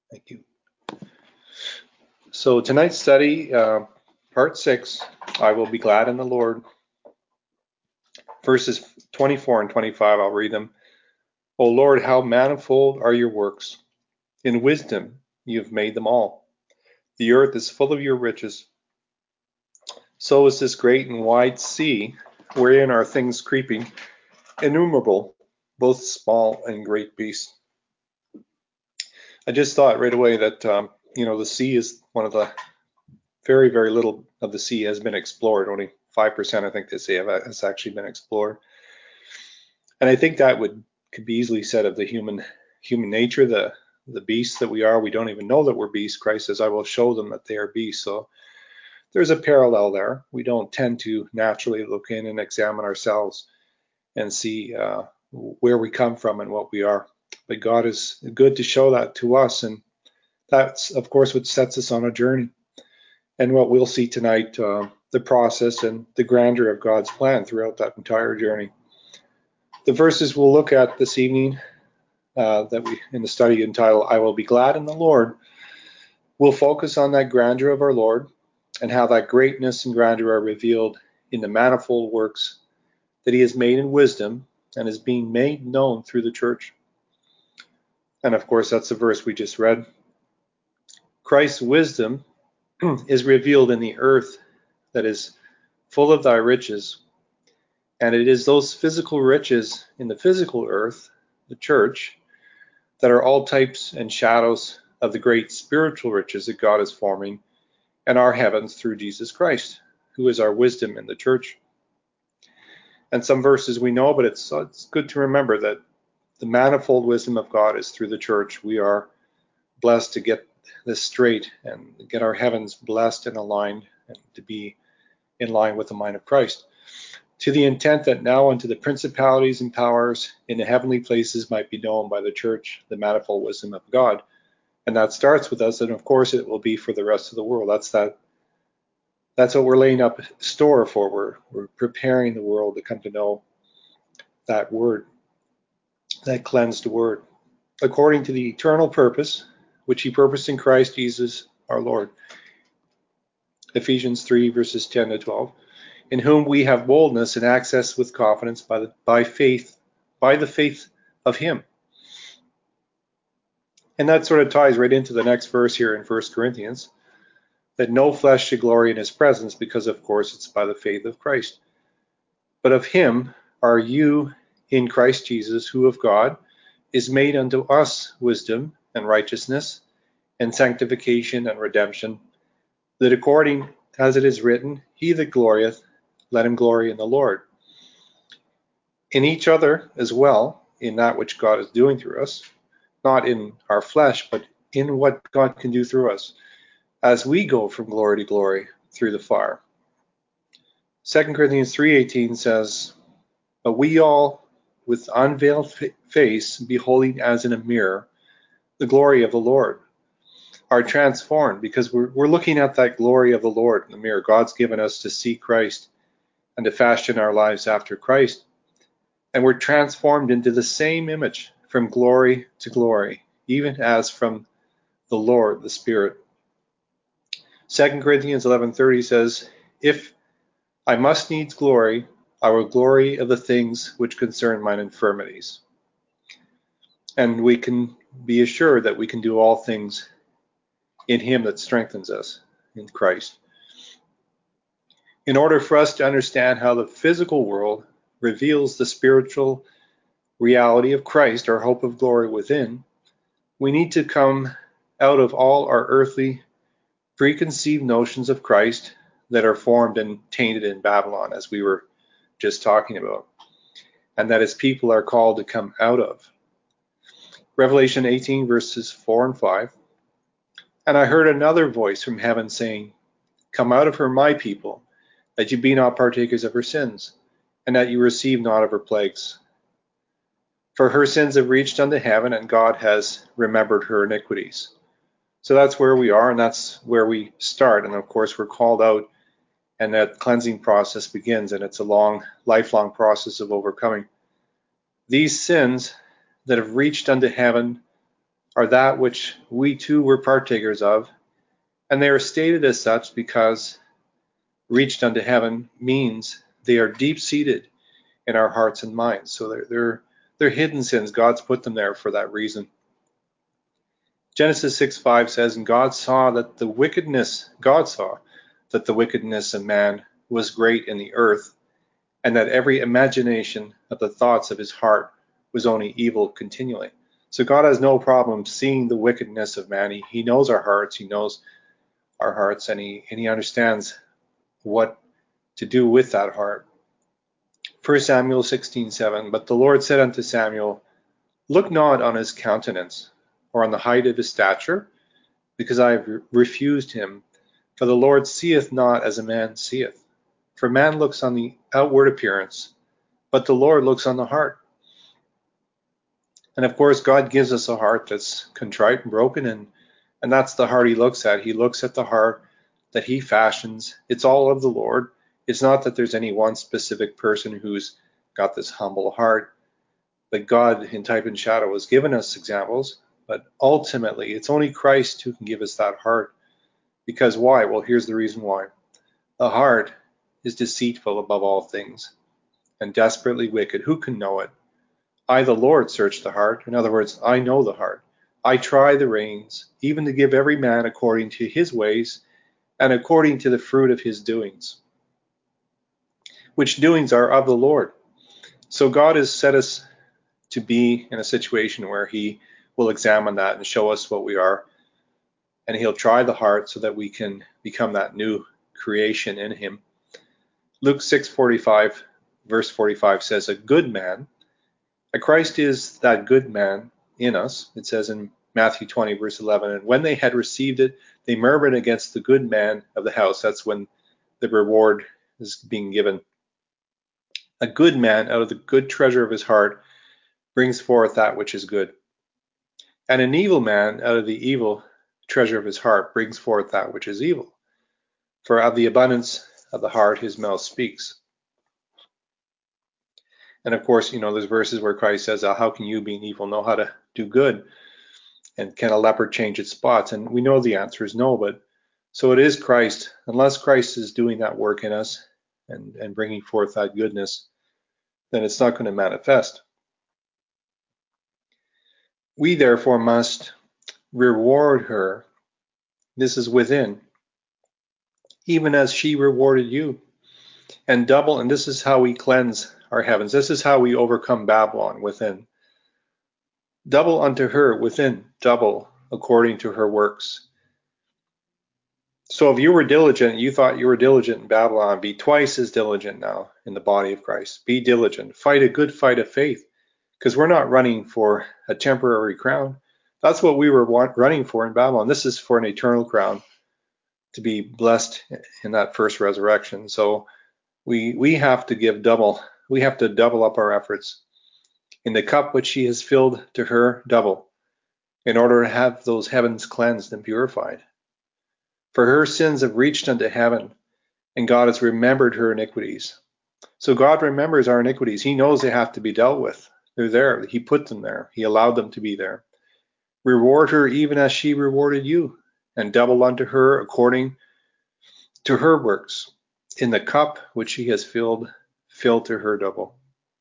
Thank you. So tonight's study, part 6, I will be glad in the Lord. Verses 24 and 25, I'll read them. O Lord, how manifold are your works. In wisdom you have made them all. The earth is full of your riches. So is this great and wide sea, wherein are things creeping, innumerable, both small and great beasts. I just thought right away that, the sea is one of the very, very little of the sea has been explored. Only 5%, I think they say, has actually been explored. And I think that could be easily said of the human nature, the beasts that we are. We don't even know that we're beasts. Christ says, I will show them that they are beasts. So there's a parallel there. We don't tend to naturally look in and examine ourselves and see where we come from and what we are. But God is good to show that to us. And that's, of course, what sets us on a journey. And what we'll see tonight, the process and the grandeur of God's plan throughout that entire journey. The verses we'll look at this evening, that we in the study entitled, I will be glad in the Lord, will focus on that grandeur of our Lord and how that greatness and grandeur are revealed in the manifold works that he has made in wisdom and is being made known through the church. And of course, that's the verse we just read. Christ's wisdom is revealed in the earth that is full of thy riches. And it is those physical riches in the physical earth, the church, that are all types and shadows of the great spiritual riches that God is forming in our heavens through Jesus Christ, who is our wisdom in the church. And some verses we know, but it's good to remember that the manifold wisdom of God is through the church. We are blessed to get this straight and get our heavens blessed and aligned and to be in line with the mind of Christ, to the intent that now unto the principalities and powers in the heavenly places might be known by the church the manifold wisdom of God. And that starts with us, and of course it will be for the rest of the world. That's what we're laying up store for. We're preparing the world to come to know that word, that cleansed word, according to the eternal purpose which he purposed in Christ Jesus our Lord. Ephesians 3 verses 10 to 12. In whom we have boldness and access with confidence by the faith of him. And that sort of ties right into the next verse here in 1 Corinthians, that no flesh should glory in his presence, because of course it's by the faith of Christ. But of him are you in Christ Jesus, who of God is made unto us wisdom and righteousness and sanctification and redemption, that according as it is written, he that glorieth, let him glory in the Lord. In each other as well, in that which God is doing through us, not in our flesh, but in what God can do through us, as we go from glory to glory through the fire. 2 Corinthians 3:18 says, but we all, with unveiled face, beholding as in a mirror the glory of the Lord, are transformed, because we're looking at that glory of the Lord in the mirror. God's given us to see Christ and to fashion our lives after Christ. And we're transformed into the same image from glory to glory, even as from the Lord, the Spirit. 2 Corinthians 11:30 says, if I must needs glory, I will glory of the things which concern mine infirmities. And we can be assured that we can do all things in him that strengthens us, in Christ. In order for us to understand how the physical world reveals the spiritual reality of Christ, our hope of glory within, we need to come out of all our earthly preconceived notions of Christ that are formed and tainted in Babylon, as we were just talking about, and that his people are called to come out of. Revelation 18 verses 4 and 5. And I heard another voice from heaven saying, come out of her, my people, that you be not partakers of her sins, and that you receive not of her plagues. For her sins have reached unto heaven, and God has remembered her iniquities. So that's where we are, and that's where we start. And of course, we're called out, and that cleansing process begins, and it's a long, lifelong process of overcoming. These sins that have reached unto heaven are that which we too were partakers of, and they are stated as such because reached unto heaven means they are deep-seated in our hearts and minds. So they're hidden sins. God's put them there for that reason. Genesis 6:5 says, and God saw that the wickedness of man was great in the earth, and that every imagination of the thoughts of his heart was only evil continually. So God has no problem seeing the wickedness of man. He knows our hearts. He knows our hearts, and he understands what to do with that heart. 1 Samuel 16:7, but the Lord said unto Samuel, look not on his countenance, or on the height of his stature, because I have refused him. For the Lord seeth not as a man seeth. For man looks on the outward appearance, but the Lord looks on the heart. And of course, God gives us a heart that's contrite and broken, and that's the heart he looks at. He looks at the heart that he fashions. It's all of the Lord. It's not that there's any one specific person who's got this humble heart, but God in type and shadow has given us examples. But ultimately, it's only Christ who can give us that heart. Because why? Well, here's the reason why. The heart is deceitful above all things and desperately wicked. Who can know it? I, the Lord, search the heart. In other words, I know the heart. I try the reins, even to give every man according to his ways and according to the fruit of his doings, which doings are of the Lord. So God has set us to be in a situation where he will examine that and show us what we are, and he'll try the heart so that we can become that new creation in him. Luke 6:45, verse 45 says, a good man, a Christ is that good man in us. It says in Matthew 20, verse 11, and when they had received it, they murmured against the good man of the house. That's when the reward is being given. A good man out of the good treasure of his heart brings forth that which is good. And an evil man out of the evil treasure of his heart brings forth that which is evil. For out of the abundance of the heart his mouth speaks. And of course, there's verses where Christ says, how can you, being evil, know how to do good? And can a leopard change its spots? And we know the answer is no, but so it is Christ. Unless Christ is doing that work in us and bringing forth that goodness, then it's not going to manifest. We therefore must reward her. This is within, even as she rewarded you. And double, and this is how we cleanse our heavens. This is how we overcome Babylon within. Double unto her within, double according to her works. So if you were diligent, you thought you were diligent in Babylon, be twice as diligent now in the body of Christ. Be diligent. Fight a good fight of faith, because we're not running for a temporary crown. That's what we were running for in Babylon. This is for an eternal crown, to be blessed in that first resurrection. So we have to give double. We have to double up our efforts. In the cup which she has filled to her, double, in order to have those heavens cleansed and purified. For her sins have reached unto heaven, and God has remembered her iniquities. So God remembers our iniquities. He knows they have to be dealt with. They're there. He put them there. He allowed them to be there. Reward her even as she rewarded you, and double unto her according to her works. In the cup which she has filled, fill to her double.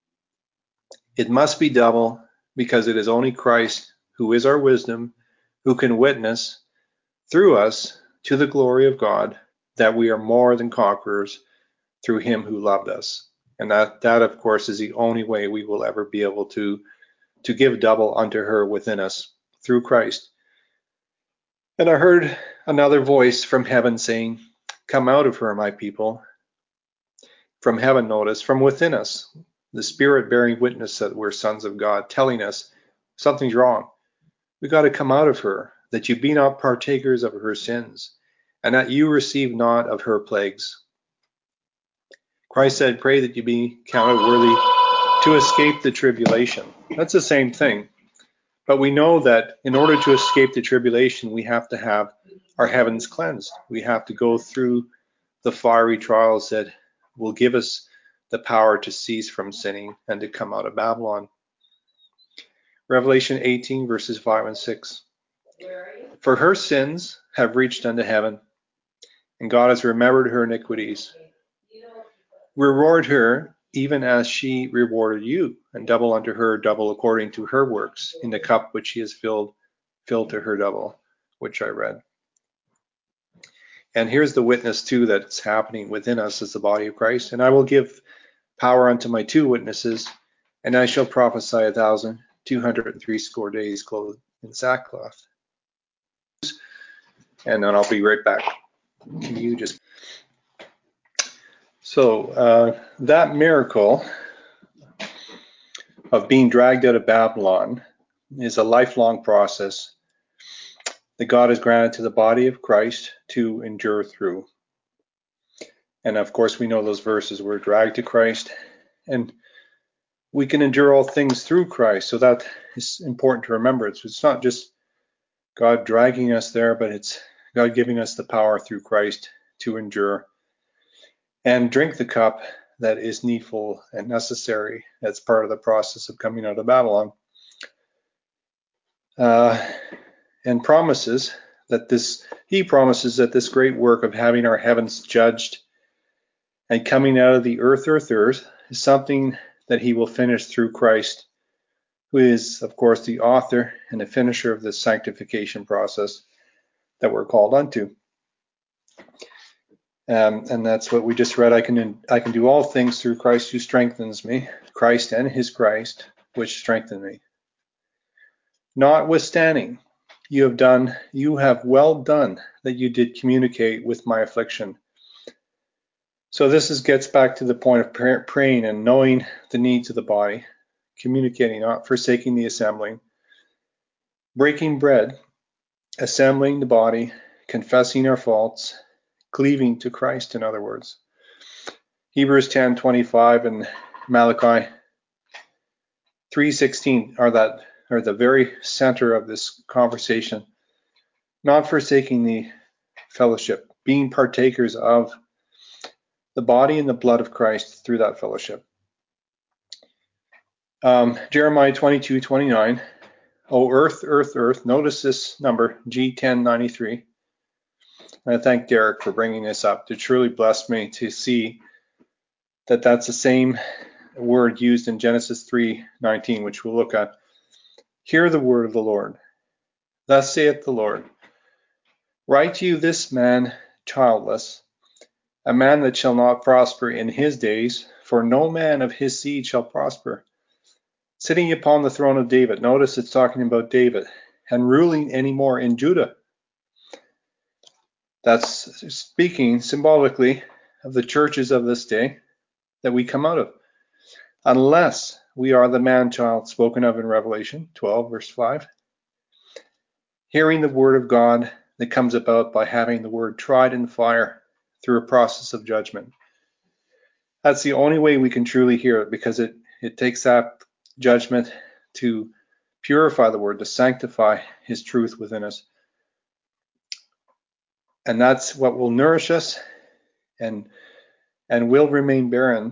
It must be double, because it is only Christ, who is our wisdom, who can witness through us to the glory of God that we are more than conquerors through him who loved us. And that of course, is the only way we will ever be able to give double unto her within us through Christ. And I heard another voice from heaven saying, come out of her, my people. From heaven, notice, from within us, the Spirit bearing witness that we're sons of God, telling us something's wrong. We got to come out of her, that you be not partakers of her sins, and that you receive not of her plagues. Christ said, pray that you be counted worthy to escape the tribulation. That's the same thing. But we know that in order to escape the tribulation, we have to have our heavens cleansed. We have to go through the fiery trials that will give us the power to cease from sinning and to come out of Babylon. Revelation 18, verses 5 and 6. For her sins have reached unto heaven, and God has remembered her iniquities. Reward her even as she rewarded you, and double unto her double according to her works, in the cup which she has filled to her double, which I read. And here's the witness too that's happening within us as the body of Christ. And I will give power unto my 2 witnesses, and I shall prophesy 1,260 days clothed in sackcloth. And then I'll be right back. Can you just... So that miracle of being dragged out of Babylon is a lifelong process that God has granted to the body of Christ to endure through. And of course, we know those verses. We're dragged to Christ, and we can endure all things through Christ. So that is important to remember. It's not just God dragging us there, but it's God giving us the power through Christ to endure and drink the cup that is needful and necessary. That's part of the process of coming out of Babylon. And promises that he promises that this great work of having our heavens judged and coming out of the earth is something that he will finish through Christ, who is, of course, the author and the finisher of this sanctification process that we're called unto. And that's what we just read. I can do all things through Christ who strengthens me, Christ and his Christ, which strengthen me. Notwithstanding, you have well done that you did communicate with my affliction. So this gets back to the point of praying and knowing the needs of the body, communicating, not forsaking the assembling, breaking bread, assembling the body, confessing our faults, cleaving to Christ, in other words. Hebrews 10:25 and Malachi 3:16 are the very center of this conversation. Not forsaking the fellowship, being partakers of the body and the blood of Christ through that fellowship. Jeremiah 22:29. O earth, earth, earth. Notice this number, G1093. And I thank Derek for bringing this up. It truly blessed me to see that that's the same word used in Genesis 3:19, which we'll look at. Hear the word of the Lord. Thus saith the Lord, write you this man childless, a man that shall not prosper in his days, for no man of his seed shall prosper. Sitting upon the throne of David. Notice it's talking about David, and ruling anymore in Judah. That's speaking symbolically of the churches of this day that we come out of. Unless we are the man-child spoken of in Revelation 12, verse 5. Hearing the word of God that comes about by having the word tried in fire through a process of judgment. That's the only way we can truly hear it, because it takes that judgment to purify the word, to sanctify his truth within us. And that's what will nourish us and will remain barren.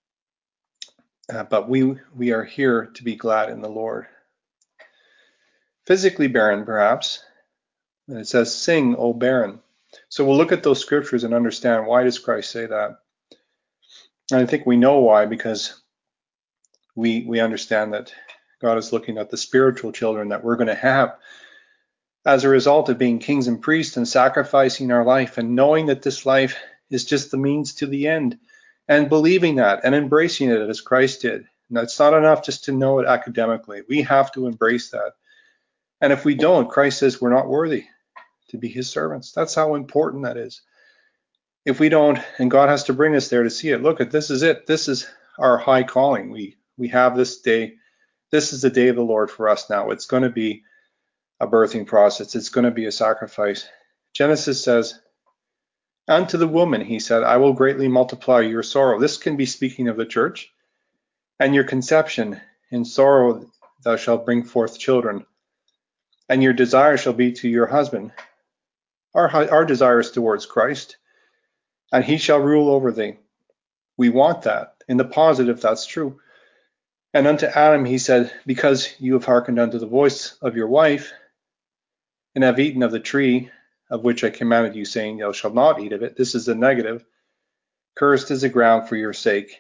But we are here to be glad in the Lord. Physically barren, perhaps. And it says, sing, O barren. So we'll look at those scriptures and understand, why does Christ say that? And I think we know why, because we understand that God is looking at the spiritual children that we're going to have as a result of being kings and priests and sacrificing our life and knowing that this life is just the means to the end, and believing that and embracing it as Christ did. And it's not enough just to know it academically. We have to embrace that. And if we don't, Christ says we're not worthy to be his servants. That's how important that is. If we don't, and God has to bring us there to see it, look, this is it. This is our high calling. We have this day. This is the day of the Lord for us now. It's going to be a birthing process. It's going to be a sacrifice. Genesis says, unto the woman, he said, I will greatly multiply your sorrow. This can be speaking of the church. And your conception, in sorrow thou shalt bring forth children. And your desire shall be to your husband. Our desire is towards Christ. And he shall rule over thee. We want that. In the positive, that's true. And unto Adam he said, because you have hearkened unto the voice of your wife, and have eaten of the tree of which I commanded you, saying, thou shalt not eat of it. This is the negative. Cursed is the ground for your sake.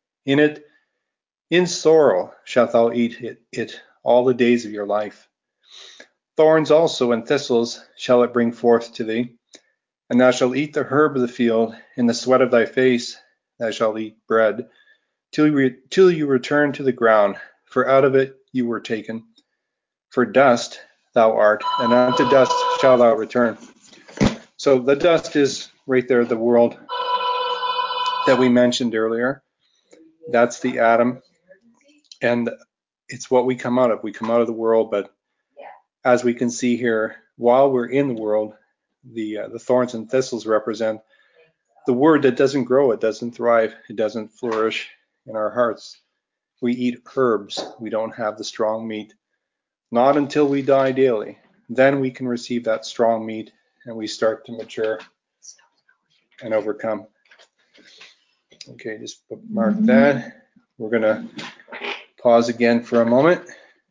In sorrow shalt thou eat it all the days of your life. Thorns also and thistles shall it bring forth to thee, and thou shalt eat the herb of the field. In the sweat of thy face thou shalt eat bread, till you return to the ground, for out of it you were taken. For dust thou art, and unto dust shalt thou return. So the dust is right there, the world that we mentioned earlier. That's the atom, and it's what we come out of. We come out of the world, but as we can see here, while we're in the world, the thorns and thistles represent the word that doesn't grow, it doesn't thrive, it doesn't flourish in our hearts. We eat herbs. We don't have the strong meat. Not until we die daily. Then we can receive that strong meat and we start to mature and overcome. Okay, just mark that. We're going to pause again for a moment.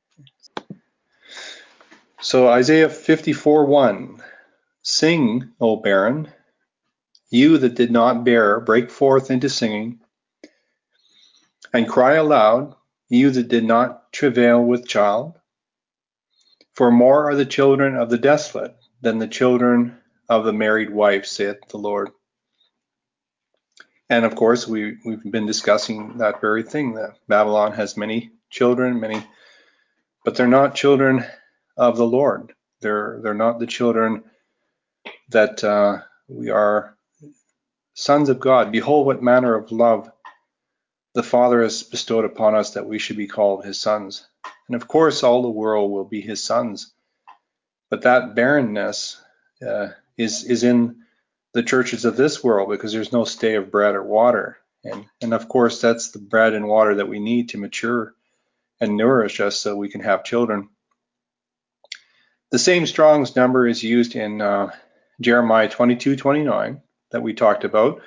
So Isaiah 54:1. Sing, O barren, you that did not bear, break forth into singing, and cry aloud, you that did not travail with child. For more are the children of the desolate than the children of the married wife, saith the Lord. And of course, we've been discussing that very thing, that Babylon has many children, but they're not children of the Lord. They're not the children that we are sons of God. Behold, what manner of love the Father has bestowed upon us, that we should be called his sons. And of course, all the world will be his sons. But that barrenness is in the churches of this world, because there's no stay of bread or water. And of course, that's the bread and water that we need to mature and nourish us so we can have children. The same Strong's number is used in Jeremiah 22:29 that we talked about,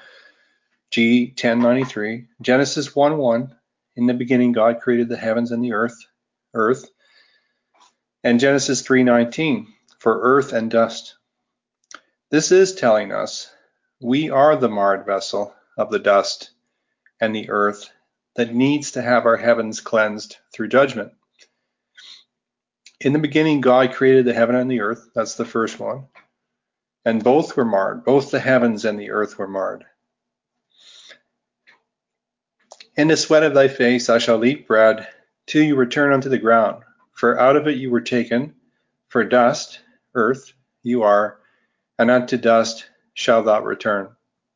G1093, Genesis 1:1, in the beginning God created the heavens and the earth, and Genesis 3:19, for earth and dust. This is telling us we are the marred vessel of the dust and the earth that needs to have our heavens cleansed through judgment. In the beginning, God created the heaven and the earth. That's the first one. And both were marred. Both the heavens and the earth were marred. In the sweat of thy face I shall eat bread, till you return unto the ground. For out of it you were taken. For dust, earth, you are, and unto dust shall thou return.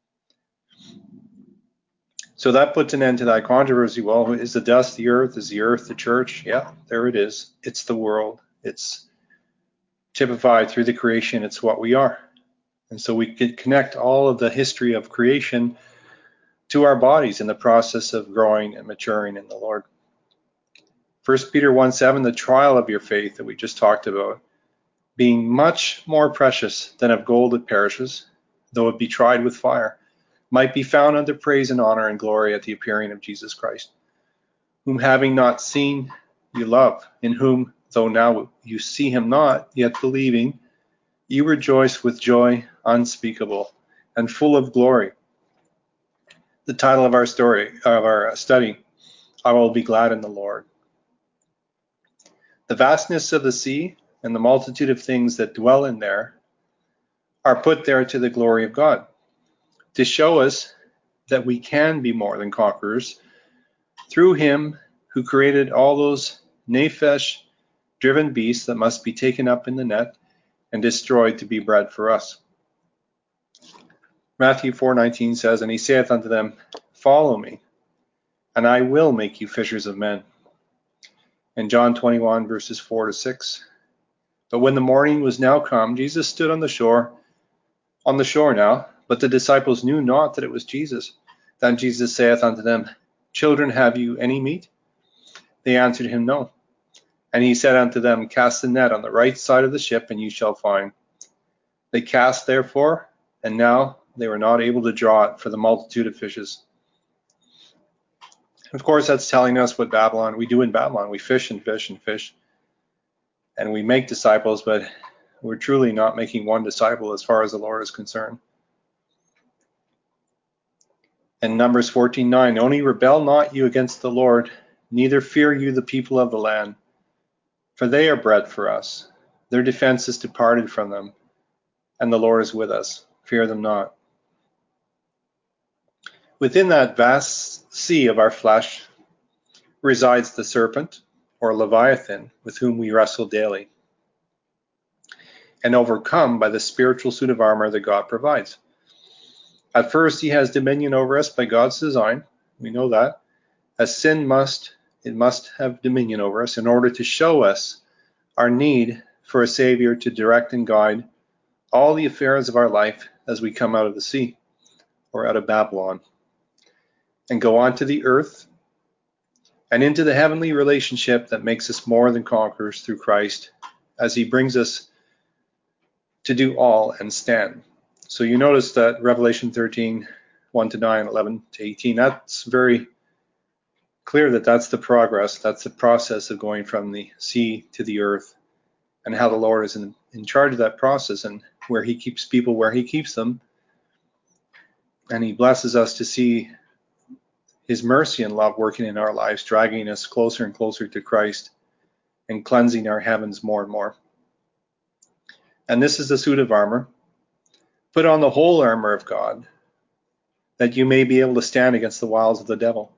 So that puts an end to that controversy. Well, is the dust the earth? Is the earth the church? Yeah, there it is. It's the world. It's typified through the creation. It's what we are. And so we can connect all of the history of creation to our bodies in the process of growing and maturing in the Lord. 1 Peter 1:7, the trial of your faith that we just talked about, being much more precious than of gold that perishes, though it be tried with fire, might be found unto praise and honor and glory at the appearing of Jesus Christ, whom having not seen you love, in whom, though now you see him not, yet believing, you rejoice with joy unspeakable and full of glory. The title of our study, I will be glad in the Lord. The vastness of the sea and the multitude of things that dwell in there are put there to the glory of God, to show us that we can be more than conquerors through him who created all those nephesh-driven beasts that must be taken up in the net and destroyed to be bread for us. Matthew 4:19 says, and he saith unto them, follow me, and I will make you fishers of men. And John 21 verses 4-6. But when the morning was now come, Jesus stood on the shore now, but the disciples knew not that it was Jesus. Then Jesus saith unto them, children, have you any meat? They answered him, no. And he said unto them, cast the net on the right side of the ship, and you shall find. They cast therefore, and now they were not able to draw it for the multitude of fishes. Of course, that's telling us what we do in Babylon. We fish and fish and fish, and we make disciples, but we're truly not making one disciple as far as the Lord is concerned. And Numbers 14:9, only rebel not you against the Lord, neither fear you the people of the land, for they are bread for us. Their defense is departed from them, and the Lord is with us. Fear them not. Within that vast sea of our flesh resides the serpent, or Leviathan, with whom we wrestle daily, and overcome by the spiritual suit of armor that God provides. At first, he has dominion over us by God's design. We know that. As sin must have dominion over us in order to show us our need for a Savior to direct and guide all the affairs of our life as we come out of the sea or out of Babylon and go on to the earth and into the heavenly relationship that makes us more than conquerors through Christ as he brings us to do all and stand. So you notice that Revelation 13, 1-9, 11-18, that's very clear that that's the progress, that's the process of going from the sea to the earth, and how the Lord is in charge of that process and where he keeps people where he keeps them. And he blesses us to see his mercy and love working in our lives, dragging us closer and closer to Christ and cleansing our heavens more and more. And this is the suit of armor. Put on the whole armor of God, that you may be able to stand against the wiles of the devil.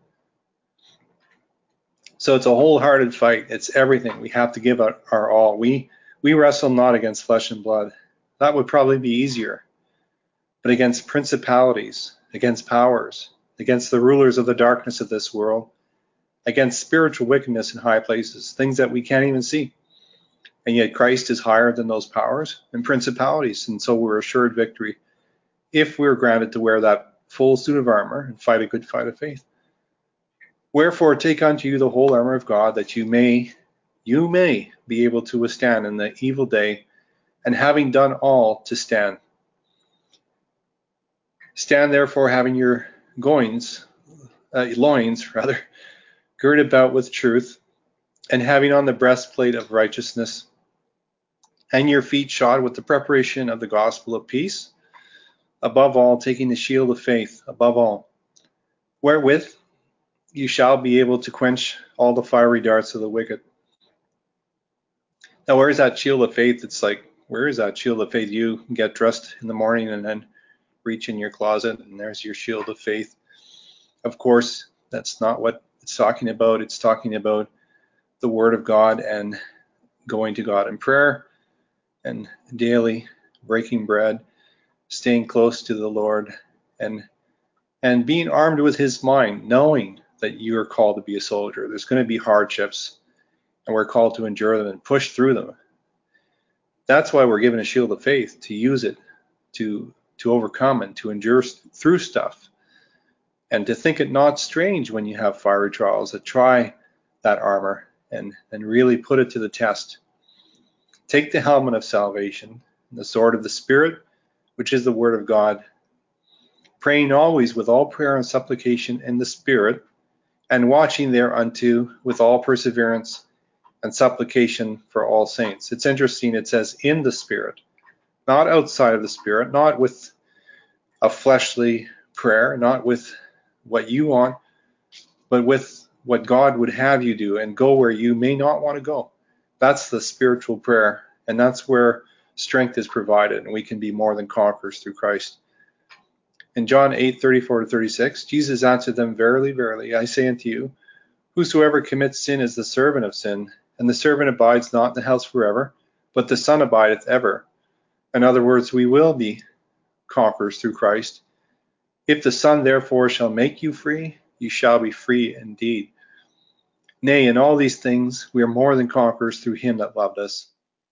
So it's a wholehearted fight. It's everything. We have to give our all. We wrestle not against flesh and blood. That would probably be easier. But against principalities, against powers, against the rulers of the darkness of this world, against spiritual wickedness in high places, things that we can't even see. And yet Christ is higher than those powers and principalities, and so we're assured victory if we're granted to wear that full suit of armor and fight a good fight of faith. Wherefore take unto you the whole armor of God, that you may be able to withstand in the evil day, and having done all, to stand. Stand therefore, having your loins girded about with truth, and having on the breastplate of righteousness, and your feet shod with the preparation of the gospel of peace. Above all, taking the shield of faith, above all, wherewith you shall be able to quench all the fiery darts of the wicked. Now, where is that shield of faith? It's like, where is that shield of faith? You get dressed in the morning and then reach in your closet and there's your shield of faith. Of course, that's not what it's talking about. It's talking about the Word of God and going to God in prayer and daily breaking bread, staying close to the Lord, and being armed with his mind, knowing that you are called to be a soldier. There's going to be hardships, and we're called to endure them and push through them. That's why we're given a shield of faith, to use it to overcome and to endure through stuff, and to think it not strange when you have fiery trials, to try that armor and really put it to the test. Take the helmet of salvation, the sword of the Spirit, which is the word of God, praying always with all prayer and supplication in the Spirit, and watching thereunto with all perseverance and supplication for all saints. It's interesting, it says in the Spirit, not outside of the Spirit, not with a fleshly prayer, not with what you want, but with what God would have you do, and go where you may not want to go. That's the spiritual prayer, and that's where strength is provided, and we can be more than conquerors through Christ. In John 8:34-36, Jesus answered them, Verily, verily, I say unto you, whosoever commits sin is the servant of sin, and the servant abides not in the house forever, but the Son abideth ever. In other words, we will be conquerors through Christ. If the Son therefore shall make you free, you shall be free indeed. Nay, in all these things we are more than conquerors through him that loved us.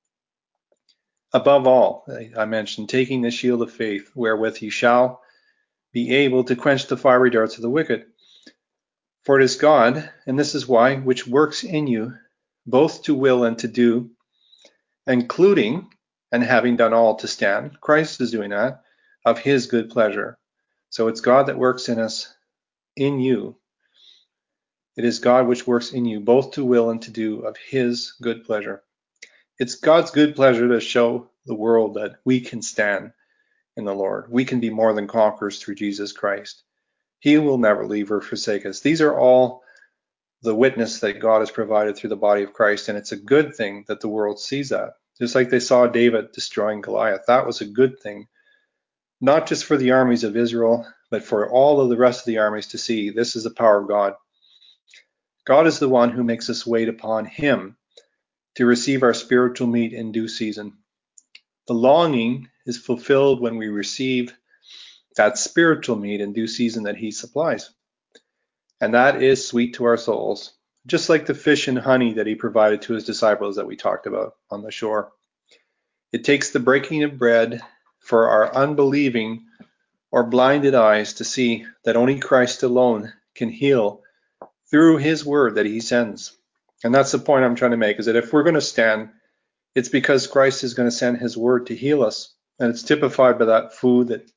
Above all, I mentioned, taking the shield of faith, wherewith you shall be able to quench the fiery darts of the wicked. For it is God, and this is why, which works in you, both to will and to do, including and having done all to stand. Christ is doing that, of his good pleasure. So it's God that works in us, in you. It is God which works in you, both to will and to do of his good pleasure. It's God's good pleasure to show the world that we can stand in the Lord. We can be more than conquerors through Jesus Christ. He will never leave or forsake us. These are all the witness that God has provided through the body of Christ, and it's a good thing that the world sees that. Just like they saw David destroying Goliath, that was a good thing, not just for the armies of Israel, but for all of the rest of the armies to see this is the power of God. God is the one who makes us wait upon him to receive our spiritual meat in due season. The longing is fulfilled when we receive that spiritual meat in due season that he supplies. And that is sweet to our souls, just like the fish and honey that he provided to his disciples that we talked about on the shore. It takes the breaking of bread for our unbelieving or blinded eyes to see that only Christ alone can heal through his word that he sends. And that's the point I'm trying to make, is that if we're going to stand, it's because Christ is going to send his word to heal us. And it's typified by that food that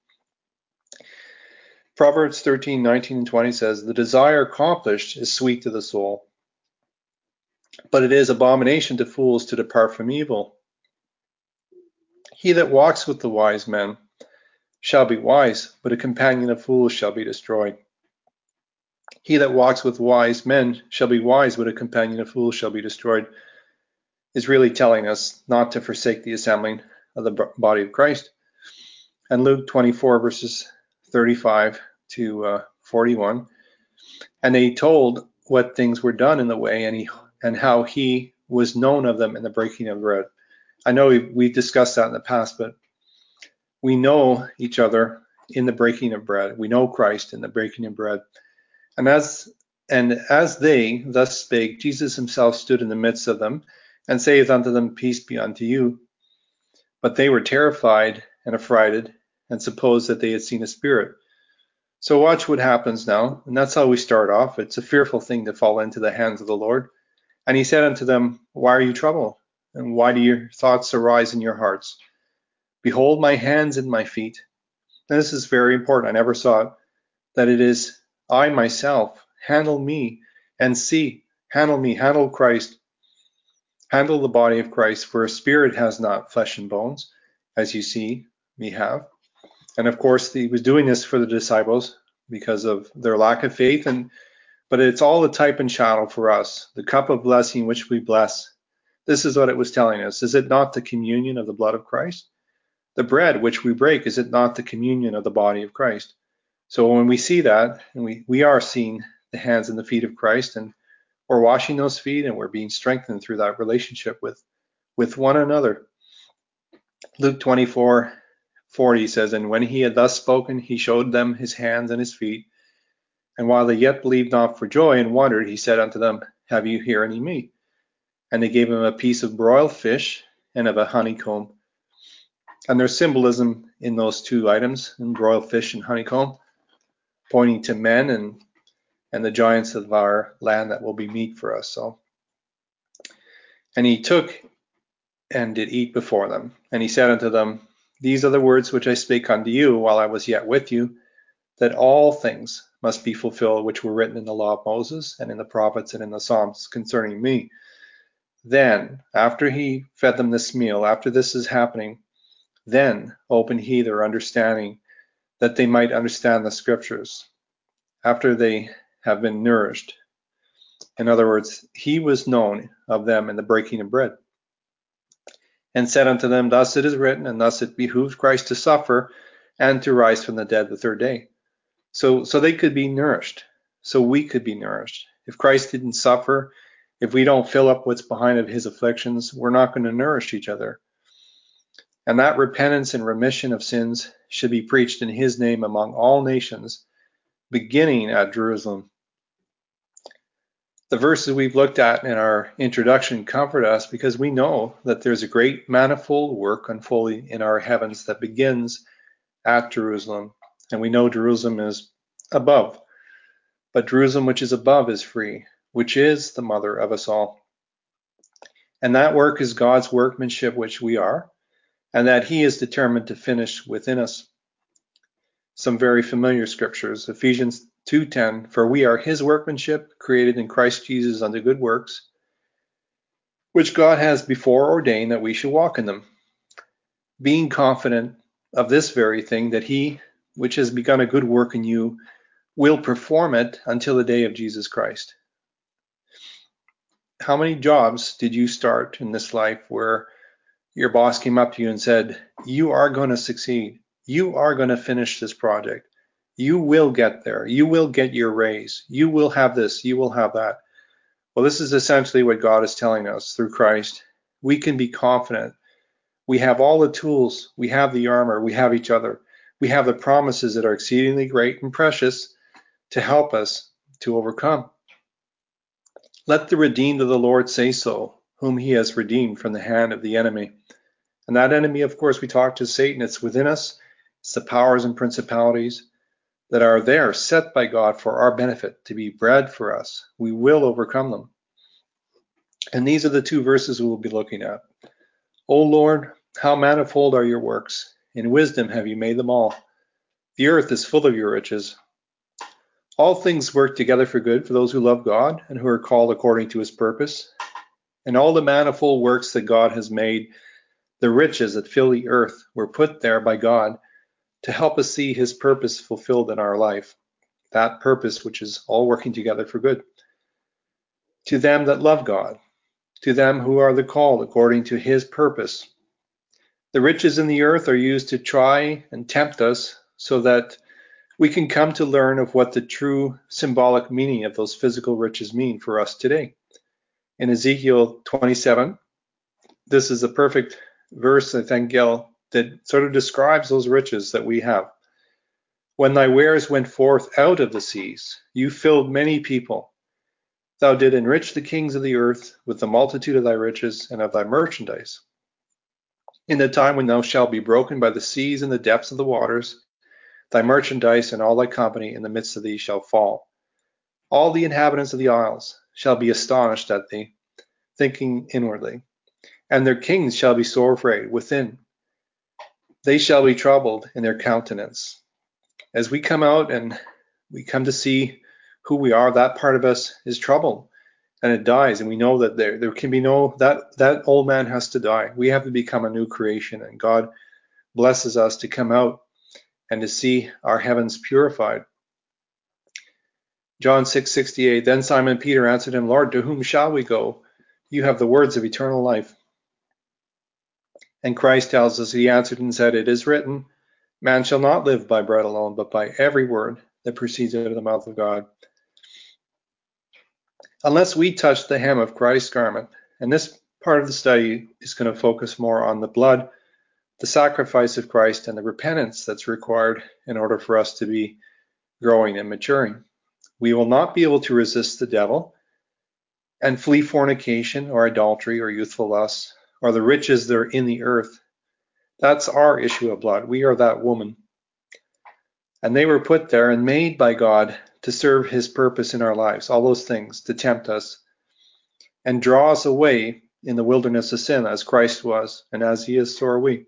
Proverbs 13:19 and 20 says, the desire accomplished is sweet to the soul, but it is abomination to fools to depart from evil. He that walks with the wise men shall be wise, but a companion of fools shall be destroyed. He that walks with wise men shall be wise, but a companion of fools shall be destroyed, is really telling us not to forsake the assembling of the body of Christ. And Luke 24 verses 35 to 41, and they told what things were done in the way, and how he was known of them in the breaking of bread. I know we discussed that in the past, but we know each other in the breaking of bread. We know Christ in the breaking of bread. And as they thus spake, Jesus himself stood in the midst of them, and saith unto them, Peace be unto you. But they were terrified and affrighted, and supposed that they had seen a spirit. So watch what happens now, and that's how we start off. It's a fearful thing to fall into the hands of the Lord. And he said unto them, Why are you troubled? And why do your thoughts arise in your hearts? Behold my hands and my feet. And this is very important. I never saw it, that it is I myself. Handle me and see. Handle me, handle Christ. Handle the body of Christ, for a spirit has not flesh and bones, as you see me have. And of course, he was doing this for the disciples because of their lack of faith. But it's all a type and shadow for us. The cup of blessing which we bless. This is what it was telling us. Is it not the communion of the blood of Christ? The bread which we break, is it not the communion of the body of Christ? So when we see that, and we are seeing the hands and the feet of Christ, and we're washing those feet, and we're being strengthened through that relationship with one another. Luke 24:40 says, And when he had thus spoken, he showed them his hands and his feet. And while they yet believed not for joy and wondered, he said unto them, Have you here any meat? And they gave him a piece of broiled fish and of a honeycomb. And there's symbolism in those two items, in broiled fish and honeycomb, pointing to men and the giants of our land that will be meat for us. And he took and did eat before them. And he said unto them, These are the words which I spake unto you while I was yet with you, that all things must be fulfilled which were written in the law of Moses and in the prophets and in the Psalms concerning me. Then, after he fed them this meal, after this is happening, then opened he their understanding, that they might understand the scriptures, after they have been nourished. In other words, he was known of them in the breaking of bread. And said unto them, Thus it is written, and thus it behooved Christ to suffer and to rise from the dead the third day. So they could be nourished. So we could be nourished. If Christ didn't suffer, if we don't fill up what's behind of his afflictions, we're not going to nourish each other. And that repentance and remission of sins should be preached in his name among all nations, beginning at Jerusalem. The verses we've looked at in our introduction comfort us because we know that there's a great manifold work unfolding in our heavens that begins at Jerusalem. And we know Jerusalem is above. But Jerusalem which is above is free, which is the mother of us all. And that work is God's workmanship, which we are, and that he is determined to finish within us. Some very familiar scriptures, Ephesians 2:10, For we are his workmanship, created in Christ Jesus unto good works, which God has before ordained that we should walk in them, being confident of this very thing, that he which has begun a good work in you will perform it until the day of Jesus Christ. How many jobs did you start in this life where your boss came up to you and said, you are going to succeed. You are going to finish this project. You will get there. You will get your raise. You will have this. You will have that. Well, this is essentially what God is telling us through Christ. We can be confident. We have all the tools. We have the armor. We have each other. We have the promises that are exceedingly great and precious to help us to overcome. Let the redeemed of the Lord say so, whom he has redeemed from the hand of the enemy. And that enemy, of course, we talked to Satan. It's within us. It's the powers and principalities that are there, set by God for our benefit, to be bread for us. We will overcome them. And these are the two verses we will be looking at. O Lord, how manifold are your works. In wisdom have you made them all. The earth is full of your riches. All things work together for good for those who love God and who are called according to his purpose. And all the manifold works that God has made, the riches that fill the earth, were put there by God to help us see his purpose fulfilled in our life. That purpose which is all working together for good. To them that love God, to them who are the called according to his purpose. The riches in the earth are used to try and tempt us so that we can come to learn of what the true symbolic meaning of those physical riches mean for us today. In Ezekiel 27, this is a perfect verse, I think, Gil, that sort of describes those riches that we have. When thy wares went forth out of the seas, you filled many people. Thou did enrich the kings of the earth with the multitude of thy riches and of thy merchandise. In the time when thou shalt be broken by the seas and the depths of the waters, thy merchandise and all thy company in the midst of thee shall fall. All the inhabitants of the isles shall be astonished at thee, thinking inwardly, and their kings shall be sore afraid within. They shall be troubled in their countenance. As we come out and we come to see who we are, that part of us is troubled and it dies. And we know that there can be that old man has to die. We have to become a new creation, and God blesses us to come out and to see our heavens purified. John 6:68, then Simon Peter answered him, Lord, to whom shall we go? You have the words of eternal life. And Christ tells us, he answered and said, it is written, man shall not live by bread alone, but by every word that proceeds out of the mouth of God. Unless we touch the hem of Christ's garment, and this part of the study is going to focus more on the blood, the sacrifice of Christ, and the repentance that's required in order for us to be growing and maturing. We will not be able to resist the devil and flee fornication or adultery or youthful lust or the riches that are in the earth. That's our issue of blood. We are that woman. And they were put there and made by God to serve his purpose in our lives, all those things to tempt us and draw us away in the wilderness of sin as Christ was, and as he is, so are we.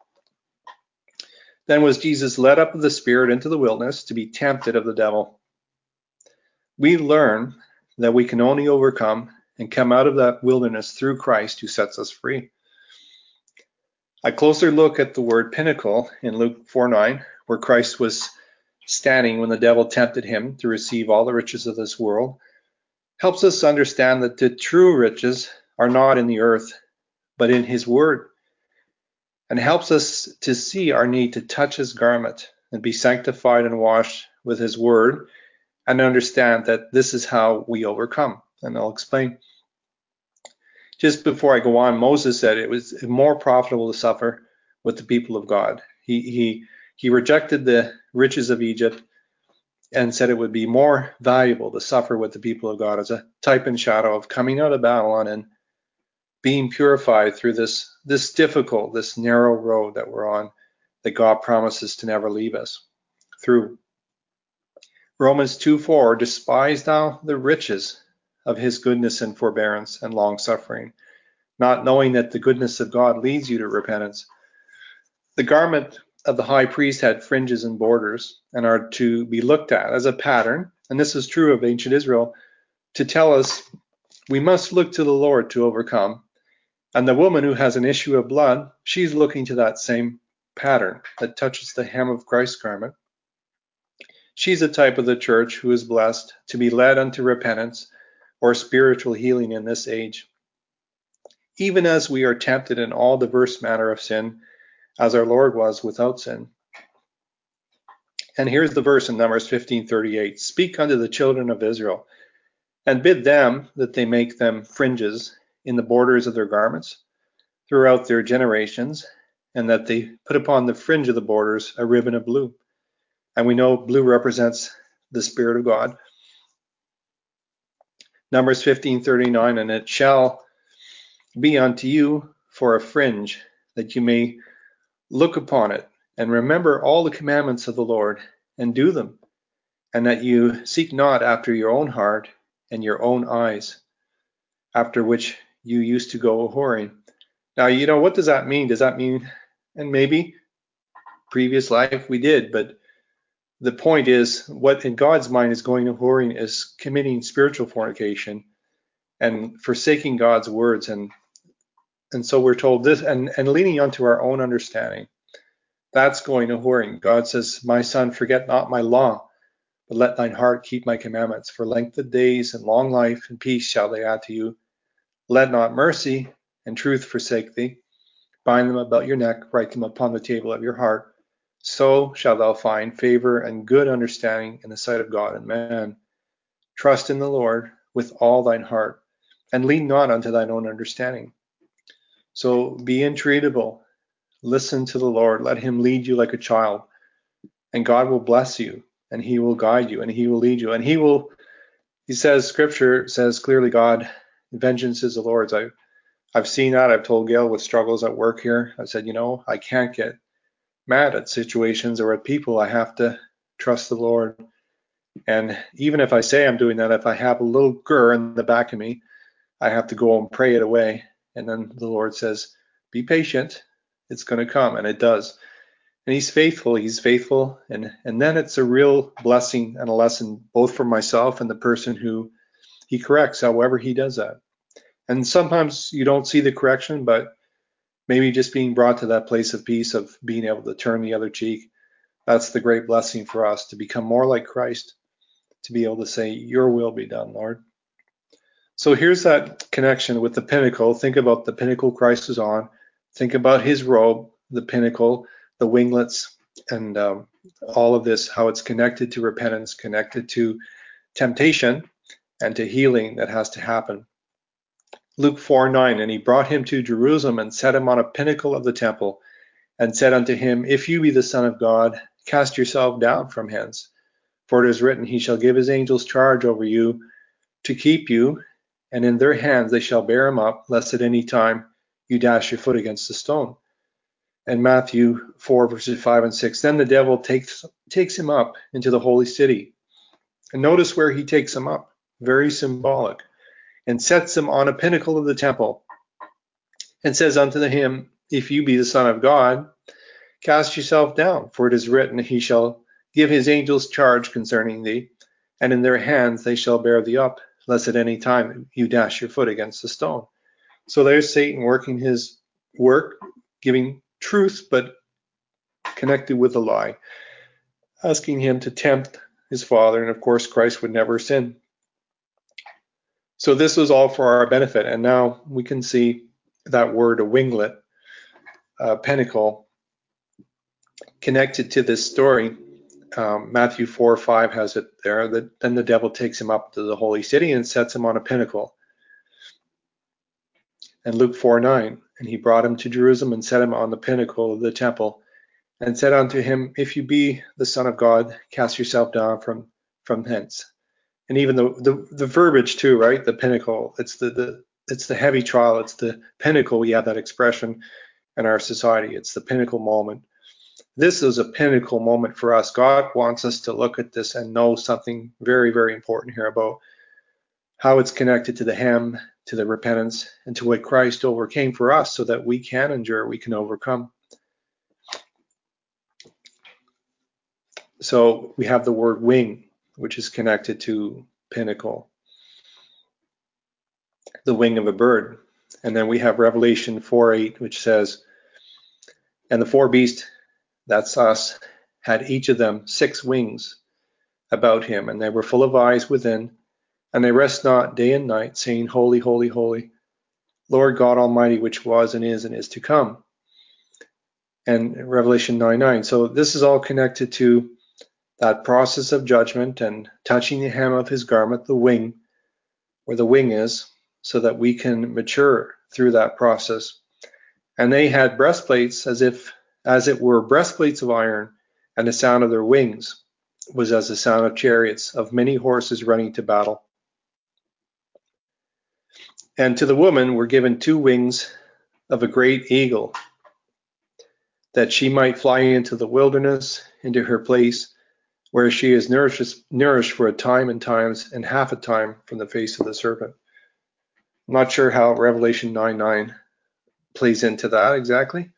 Then was Jesus led up of the Spirit into the wilderness to be tempted of the devil. We learn that we can only overcome and come out of that wilderness through Christ who sets us free. A closer look at the word pinnacle in Luke 4:9, where Christ was standing when the devil tempted him to receive all the riches of this world, helps us understand that the true riches are not in the earth, but in his word, and helps us to see our need to touch his garment and be sanctified and washed with his word, and understand that this is how we overcome. And I'll explain. Just before I go on, Moses said it was more profitable to suffer with the people of God. He rejected the riches of Egypt and said it would be more valuable to suffer with the people of God as a type and shadow of coming out of Babylon and being purified through this difficult, this narrow road that we're on, that God promises to never leave us through. Romans 2:4, despise thou the riches of his goodness and forbearance and long suffering, not knowing that the goodness of God leads you to repentance. The garment of the high priest had fringes and borders and are to be looked at as a pattern, and this is true of ancient Israel, to tell us we must look to the Lord to overcome, And the woman who has an issue of blood, she's looking to that same pattern that touches the hem of Christ's garment. She's a type of the church who is blessed to be led unto repentance or spiritual healing in this age. Even as we are tempted in all diverse manner of sin, as our Lord was without sin. And here's the verse in Numbers 15:38. Speak unto the children of Israel, and bid them that they make them fringes in the borders of their garments throughout their generations, and that they put upon the fringe of the borders a ribbon of blue. And we know blue represents the Spirit of God. Numbers 15:39, and it shall be unto you for a fringe, that you may look upon it, and remember all the commandments of the Lord, and do them, and that you seek not after your own heart and your own eyes, after which you used to go a-whoring. Now, what does that mean? Does that mean, and maybe previous life we did, but the point is, what in God's mind is going a-whoring is committing spiritual fornication and forsaking God's words. And so we're told this, and leaning onto our own understanding. That's going a-whoring. God says, my son, forget not my law, but let thine heart keep my commandments. For length of days and long life and peace shall they add to you. Let not mercy and truth forsake thee. Bind them about your neck, write them upon the table of your heart. So shalt thou find favor and good understanding in the sight of God and man. Trust in the Lord with all thine heart, and lean not unto thine own understanding. So be intreatable. Listen to the Lord. Let him lead you like a child, and God will bless you, and he will guide you, and he will lead you, and he says, Scripture says clearly, God, vengeance is the Lord's. I've seen that. I've told Gail with struggles at work here. I said, I can't get mad at situations or at people. I have to trust the Lord. And even if I say I'm doing that, if I have a little grr in the back of me, I have to go and pray it away. And then the Lord says, be patient. It's going to come. And it does. And he's faithful. He's faithful. And then it's a real blessing and a lesson, both for myself and the person who he corrects, however he does that. And sometimes you don't see the correction, but maybe just being brought to that place of peace, of being able to turn the other cheek, that's the great blessing for us, to become more like Christ, to be able to say, your will be done, Lord. So here's that connection with the pinnacle. Think about the pinnacle Christ is on. Think about his robe, the pinnacle, the winglets, and all of this, how it's connected to repentance, connected to temptation, and to healing that has to happen. Luke 4:9, and he brought him to Jerusalem and set him on a pinnacle of the temple, and said unto him, If you be the Son of God, cast yourself down from hence. For it is written, He shall give his angels charge over you, to keep you, and in their hands they shall bear him up, lest at any time you dash your foot against a stone. And Matthew 4, verses 5 and 6, then the devil takes him up into the holy city. And notice where he takes him up, very symbolic, and sets him on a pinnacle of the temple, and says unto him, If you be the Son of God, cast yourself down, for it is written, He shall give his angels charge concerning thee, and in their hands they shall bear thee up, lest at any time you dash your foot against a stone. So there's Satan working his work, giving truth, but connected with a lie, asking him to tempt his Father, and of course Christ would never sin. So this was all for our benefit, and now we can see that word, a winglet, pinnacle, connected to this story. Matthew 4:5 has it there. That then the devil takes him up to the holy city and sets him on a pinnacle. And Luke 4:9, and he brought him to Jerusalem and set him on the pinnacle of the temple, and said unto him, If you be the Son of God, cast yourself down from hence. And even the verbiage too, right? The pinnacle. It's the heavy trial. It's the pinnacle. We have that expression in our society. It's the pinnacle moment. This is a pinnacle moment for us. God wants us to look at this and know something very, very important here about how it's connected to the hem, to the repentance, and to what Christ overcame for us so that we can endure, we can overcome. So we have the word wing, which is connected to pinnacle, the wing of a bird. And then we have Revelation 4:8, which says, and the four beasts, that's us, had each of them 6 wings about him, and they were full of eyes within, and they rest not day and night, saying, Holy, holy, holy, Lord God Almighty, which was and is to come. And Revelation 9:9. So this is all connected to that process of judgment and touching the hem of his garment, the wing, where the wing is, so that we can mature through that process. And they had breastplates as it were breastplates of iron, and the sound of their wings was as the sound of chariots, of many horses running to battle. And to the woman were given 2 wings of a great eagle, that she might fly into the wilderness, into her place, where she is nourished for a time and times and half a time from the face of the serpent. I'm not sure how Revelation 9:9 plays into that exactly,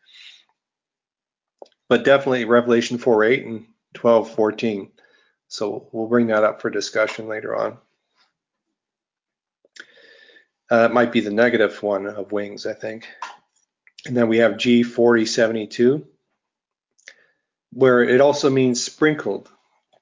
but definitely Revelation 4:8 and 12:14. So we'll bring that up for discussion later on. It might be the negative one of wings, I think. And then we have G4072, where it also means sprinkled.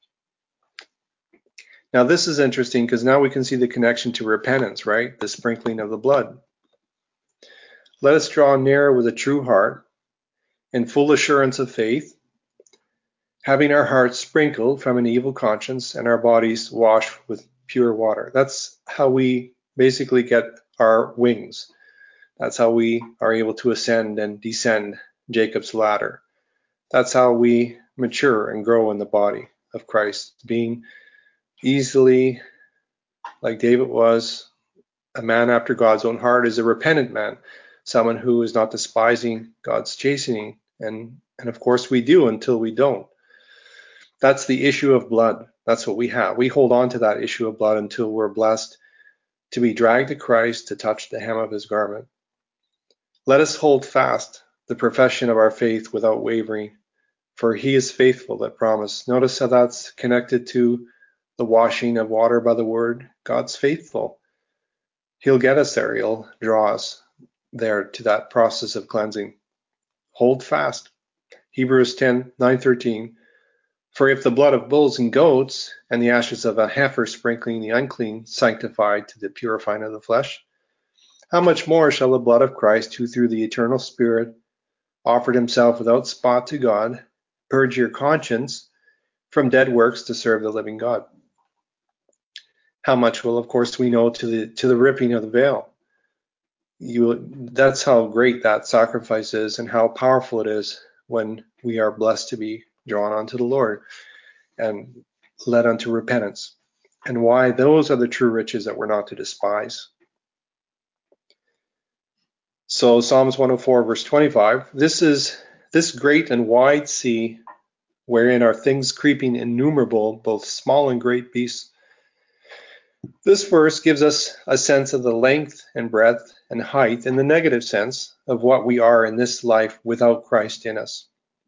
Now this is interesting because now we can see the connection to repentance, right? The sprinkling of the blood. Let us draw near with a true heart, in full assurance of faith, having our hearts sprinkled from an evil conscience and our bodies washed with pure water. That's how we basically get our wings. That's how we are able to ascend and descend Jacob's ladder. That's how we mature and grow in the body of Christ, being easily, like David was, a man after God's own heart, is a repentant man, someone who is not despising God's chastening. And of course we do until we don't. That's the issue of blood. That's what we have. We hold on to that issue of blood until we're blessed to be dragged to Christ, to touch the hem of his garment. Let us hold fast the profession of our faith without wavering, for he is faithful that promised. Notice how that's connected to the washing of water by the word. God's faithful. He'll get us there. He'll draw us there to that process of cleansing. Hold fast. Hebrews 10:9-13. For if the blood of bulls and goats and the ashes of a heifer sprinkling the unclean sanctified to the purifying of the flesh, how much more shall the blood of Christ, who through the eternal Spirit offered himself without spot to God, purge your conscience from dead works to serve the living God? How much will, of course, we know to the ripping of the veil. That's how great that sacrifice is and how powerful it is when we are blessed to be drawn unto the Lord and led unto repentance, and why those are the true riches that we're not to despise. So Psalms 104 verse 25, this great and wide sea, wherein are things creeping innumerable, both small and great beasts. This verse gives us a sense of the length and breadth and height in the negative sense of what we are in this life without Christ in us.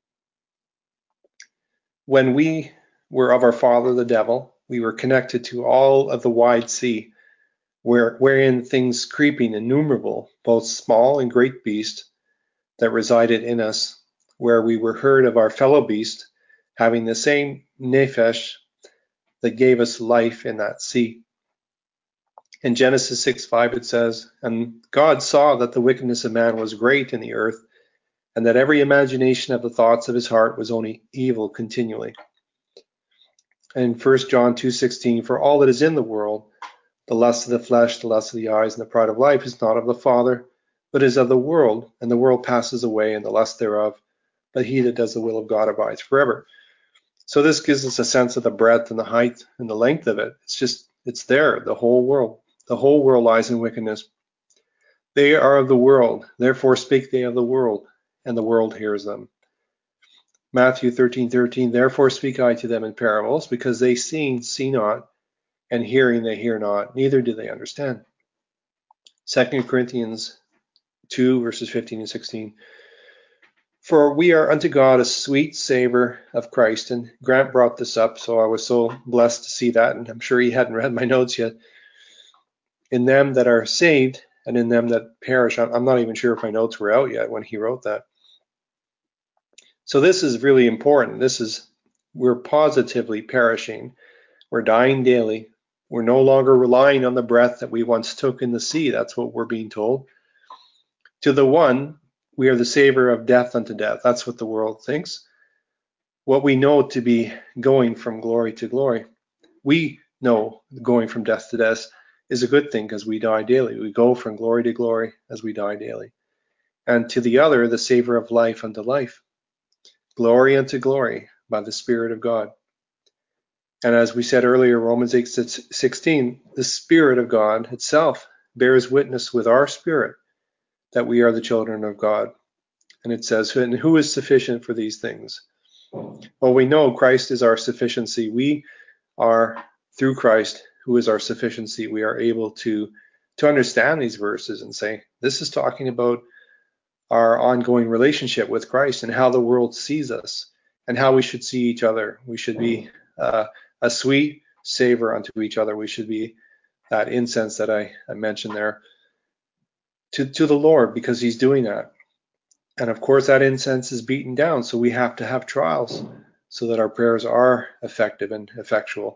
When we were of our father the devil, we were connected to all of the wide sea, wherein things creeping innumerable, both small and great beasts, that resided in us, where we were heard of our fellow beast, having the same nephesh that gave us life in that sea. In Genesis 6:5 it says, and God saw that the wickedness of man was great in the earth, and that every imagination of the thoughts of his heart was only evil continually. And 1 John 2:16, for all that is in the world, the lust of the flesh, the lust of the eyes, and the pride of life is not of the Father, but is of the world, and the world passes away, and the lust thereof, but he that does the will of God abides forever. So this gives us a sense of the breadth and the height and the length of it. It's there, the whole world. The whole world lies in wickedness. They are of the world, therefore speak they of the world, and the world hears them. Matthew 13:13, therefore speak I to them in parables, because they seeing see not, and hearing they hear not, neither do they understand. 2 Corinthians 2 verses 15 and 16. For we are unto God a sweet savor of Christ. And Grant brought this up, so I was so blessed to see that, and I'm sure he hadn't read my notes yet. In them that are saved and in them that perish. I'm not even sure if my notes were out yet when he wrote that. So this is really important. We're positively perishing. We're dying daily. We're no longer relying on the breath that we once took in the sea. That's what we're being told. To the one, we are the savor of death unto death. That's what the world thinks. What we know to be going from glory to glory. We know going from death to death is a good thing because we die daily. We go from glory to glory as we die daily. And to the other, the savor of life unto life. Glory unto glory by the Spirit of God. And as we said earlier, Romans 8:16, the Spirit of God itself bears witness with our spirit that we are the children of God. And it says, and who is sufficient for these things? Well, we know Christ is our sufficiency. We are, through Christ, who is our sufficiency, we are able to understand these verses and say, this is talking about our ongoing relationship with Christ and how the world sees us and how we should see each other. We should be a sweet savor unto each other. We should be that incense that I mentioned there to the Lord, because he's doing that. And of course, that incense is beaten down, so we have to have trials so that our prayers are effective and effectual.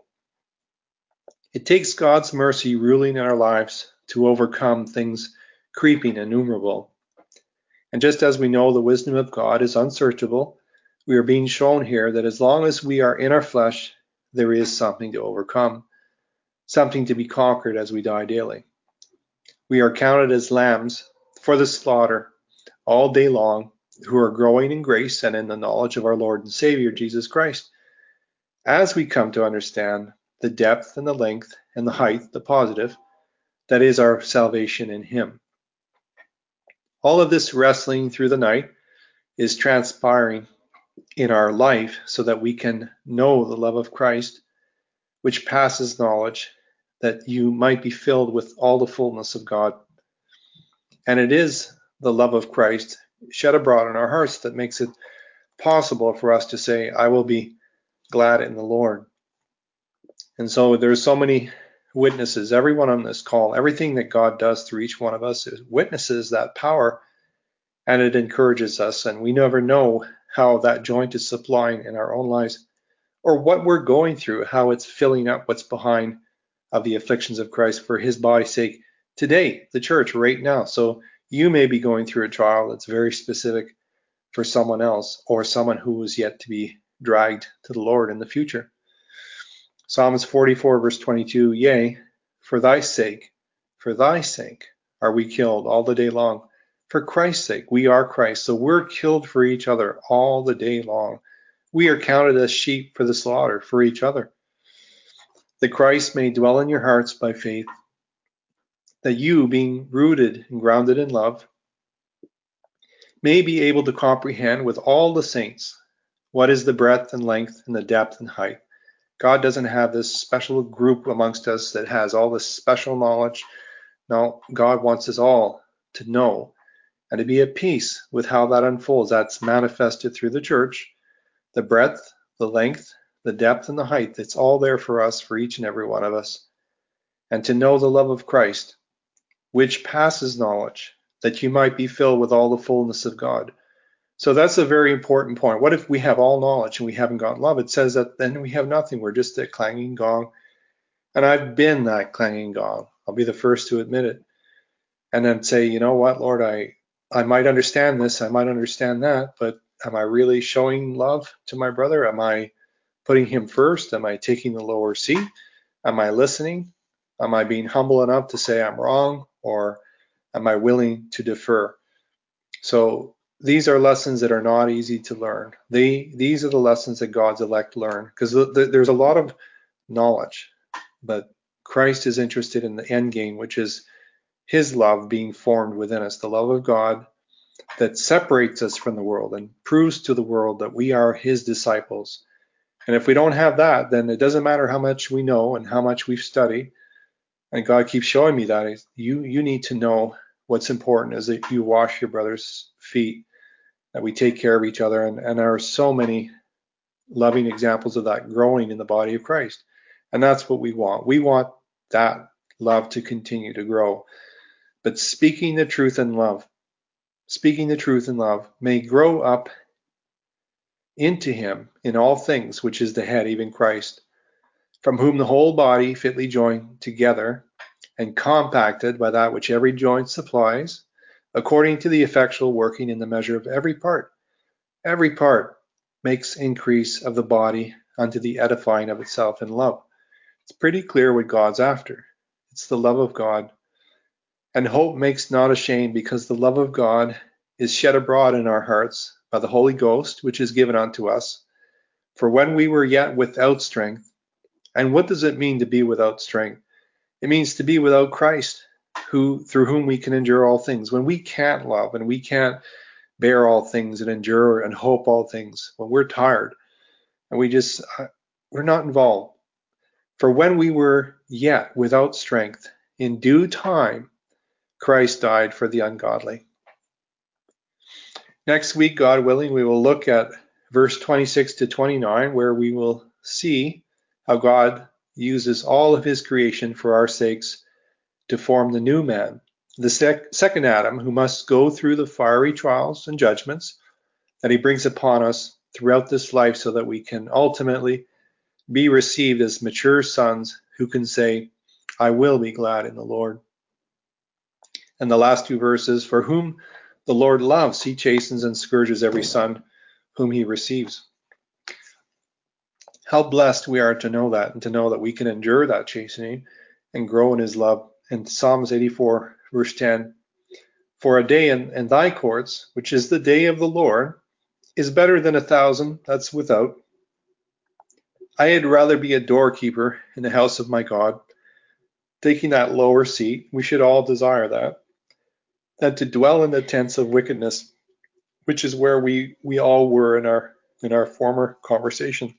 It takes God's mercy ruling in our lives to overcome things creeping and innumerable. And just as we know the wisdom of God is unsearchable, we are being shown here that as long as we are in our flesh, there is something to overcome, something to be conquered as we die daily. We are counted as lambs for the slaughter all day long, who are growing in grace and in the knowledge of our Lord and Savior, Jesus Christ. As we come to understand the depth and the length and the height, the positive, that is our salvation in him. All of this wrestling through the night is transpiring in our life so that we can know the love of Christ, which passes knowledge, that you might be filled with all the fullness of God. And it is the love of Christ shed abroad in our hearts that makes it possible for us to say, I will be glad in the Lord. And so there's so many witnesses, everyone on this call, everything that God does through each one of us witnesses that power, and it encourages us. And we never know how that joint is supplying in our own lives, or what we're going through, how it's filling up what's behind of the afflictions of Christ for his body's sake today, the church right now. So you may be going through a trial that's very specific for someone else, or someone who is yet to be dragged to the Lord in the future. Psalms 44 verse 22, yea, for thy sake are we killed all the day long. For Christ's sake, we are Christ, so we're killed for each other all the day long. We are counted as sheep for the slaughter for each other. That Christ may dwell in your hearts by faith, that you, being rooted and grounded in love, may be able to comprehend with all the saints what is the breadth and length and the depth and height. God doesn't have this special group amongst us that has all this special knowledge. No, God wants us all to know and to be at peace with how that unfolds. That's manifested through the church. The breadth, the length, the depth, and the height, it's all there for us, for each and every one of us. And to know the love of Christ, which passes knowledge, that you might be filled with all the fullness of God. So that's a very important point. What if we have all knowledge and we haven't got love? It says that then we have nothing. We're just a clanging gong. And I've been that clanging gong. I'll be the first to admit it. And then say, you know what, Lord, I might understand this, I might understand that, but am I really showing love to my brother? Am I putting him first? Am I taking the lower seat? Am I listening? Am I being humble enough to say I'm wrong? Or am I willing to defer? So these are lessons that are not easy to learn. These are the lessons that God's elect learn, because there's a lot of knowledge, but Christ is interested in the end game, which is his love being formed within us, the love of God that separates us from the world and proves to the world that we are his disciples. And if we don't have that, then it doesn't matter how much we know and how much we've studied. And God keeps showing me that you need to know what's important is that you wash your brother's feet, that we take care of each other. And there are so many loving examples of that growing in the body of Christ. And that's what we want. We want that love to continue to grow. but speaking the truth in love, may grow up into him in all things, which is the head, even Christ, from whom the whole body fitly joined together and compacted by that which every joint supplies, according to the effectual working in the measure of every part makes increase of the body unto the edifying of itself in love. It's pretty clear what God's after. It's the love of God. And hope makes not ashamed, because the love of God is shed abroad in our hearts by the Holy Ghost, which is given unto us. For when we were yet without strength, and what does it mean to be without strength? It means to be without Christ, through whom we can endure all things. When we can't love and we can't bear all things and endure and hope all things, when we're tired and we're not involved. For when we were yet without strength, in due time, Christ died for the ungodly. Next week, God willing, we will look at verse 26 to 29, where we will see how God uses all of his creation for our sakes to form the new man, the second Adam, who must go through the fiery trials and judgments that he brings upon us throughout this life, so that we can ultimately be received as mature sons who can say, I will be glad in the Lord. And the last two verses, for whom the Lord loves, he chastens and scourges every son whom he receives. How blessed we are to know that, and to know that we can endure that chastening and grow in his love. In Psalms 84, verse 10, for a day in thy courts, which is the day of the Lord, is better than 1,000 that's without. I had rather be a doorkeeper in the house of my God, taking that lower seat, we should all desire that, than to dwell in the tents of wickedness, which is where we all were in our former conversation.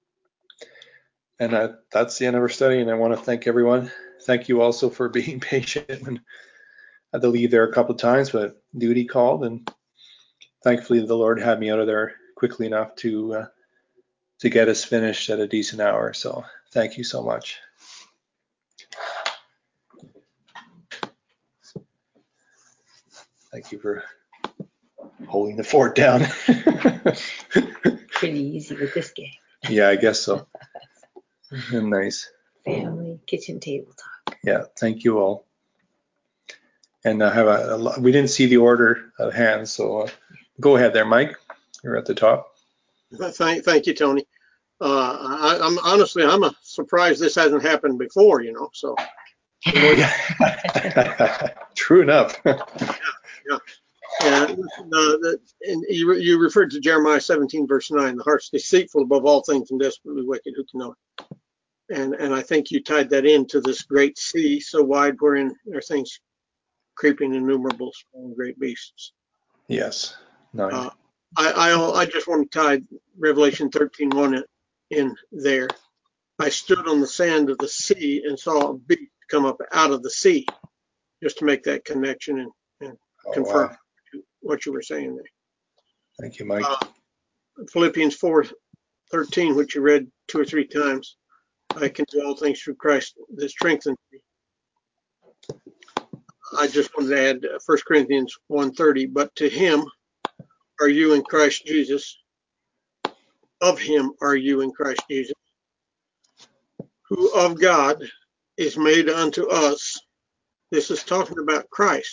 And that's the end of our study, and I want to thank everyone. Thank you also for being patient. And I had to leave there a couple of times, but duty called, and thankfully the Lord had me out of there quickly enough to get us finished at a decent hour. So thank you so much. Thank you for holding the fort down. Pretty easy with this game. Yeah, I guess so. Nice. Family kitchen table talk. Yeah, thank you all. And I have we didn't see the order of hands, so go ahead there, Mike. You're at the top. Thank you, Tony. I'm honestly, I'm surprised this hasn't happened before, so. True enough. Yeah. And you referred to Jeremiah 17, verse 9, the heart's deceitful above all things and desperately wicked, who can know it? And I think you tied that into this great sea so wide wherein there are things creeping, innumerable, small and great beasts. Yes. 9. I just want to tie Revelation 13:1 in there. I stood on the sand of the sea and saw a beast come up out of the sea, just to make that connection and confirm what you were saying there. Thank you, Mike. Philippians 4:13, which you read 2 or 3 times. I can do all things through Christ that strengthens me. I just wanted to add 1 Corinthians 1:30, but to him are you in Christ Jesus. Of him are you in Christ Jesus, who of God is made unto us. This is talking about Christ.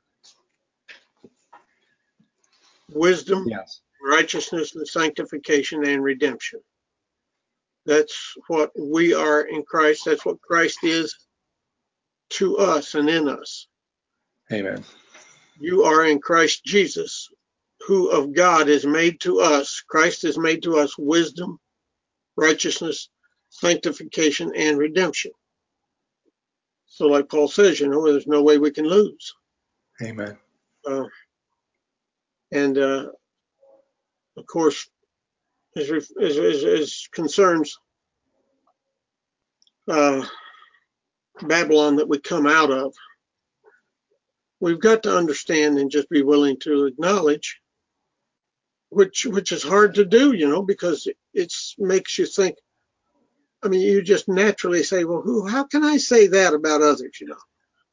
Wisdom, yes. Righteousness, and sanctification and redemption. That's what we are in Christ. That's what Christ is to us and in us. Amen. You are in Christ Jesus, who of God is made to us. Christ is made to us wisdom, righteousness, sanctification, and redemption. So like Paul says, there's no way we can lose. Amen. And of course, as concerns Babylon that we come out of, we've got to understand and just be willing to acknowledge, which is hard to do, because it makes you think. I mean, you just naturally say, well, how can I say that about others,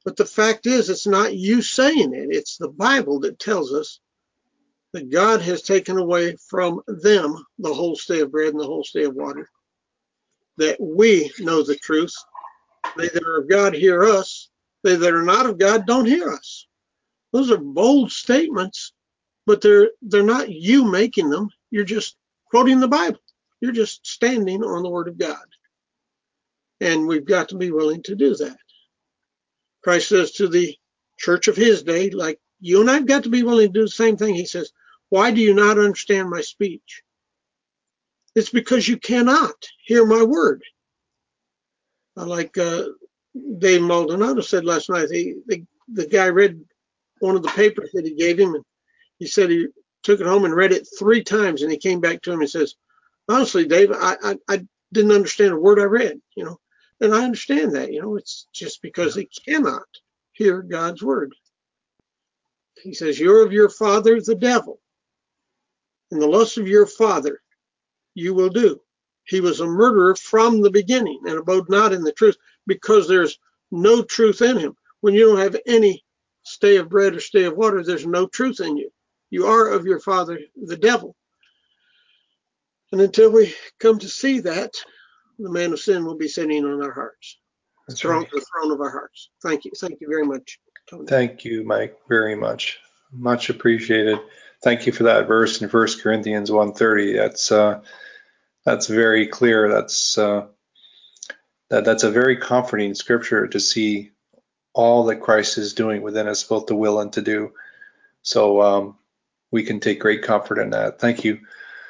But the fact is, it's not you saying it. It's the Bible that tells us that God has taken away from them the whole stay of bread and the whole stay of water, that we know the truth. They that are of God hear us. They that are not of God don't hear us. Those are bold statements, but they're not you making them. You're just quoting the Bible. You're just standing on the Word of God. And we've got to be willing to do that. Christ says to the church of his day, like you and I've got to be willing to do the same thing. He says, why do you not understand my speech? It's because you cannot hear my word. Like Dave Maldonado said last night, the guy read one of the papers that he gave him, and he said he took it home and read it 3 times, and he came back to him and says, honestly, Dave, I didn't understand a word I read, and I understand that, it's just because they cannot hear God's word. He says, you're of your father, the devil, and the lust of your father you will do. He was a murderer from the beginning and abode not in the truth, because there's no truth in him. When you don't have any stay of bread or stay of water, there's no truth in you. You are of your father, the devil. And until we come to see that, the man of sin will be sitting on our hearts. That's The right. throne of our hearts. Thank you. Thank you very much, Tony. Thank you, Mike, very much. Much appreciated. Thank you for that verse in 1 Corinthians 1:30. That's very clear. That's a very comforting scripture to see all that Christ is doing within us, both to will and to do. So we can take great comfort in that. Thank you.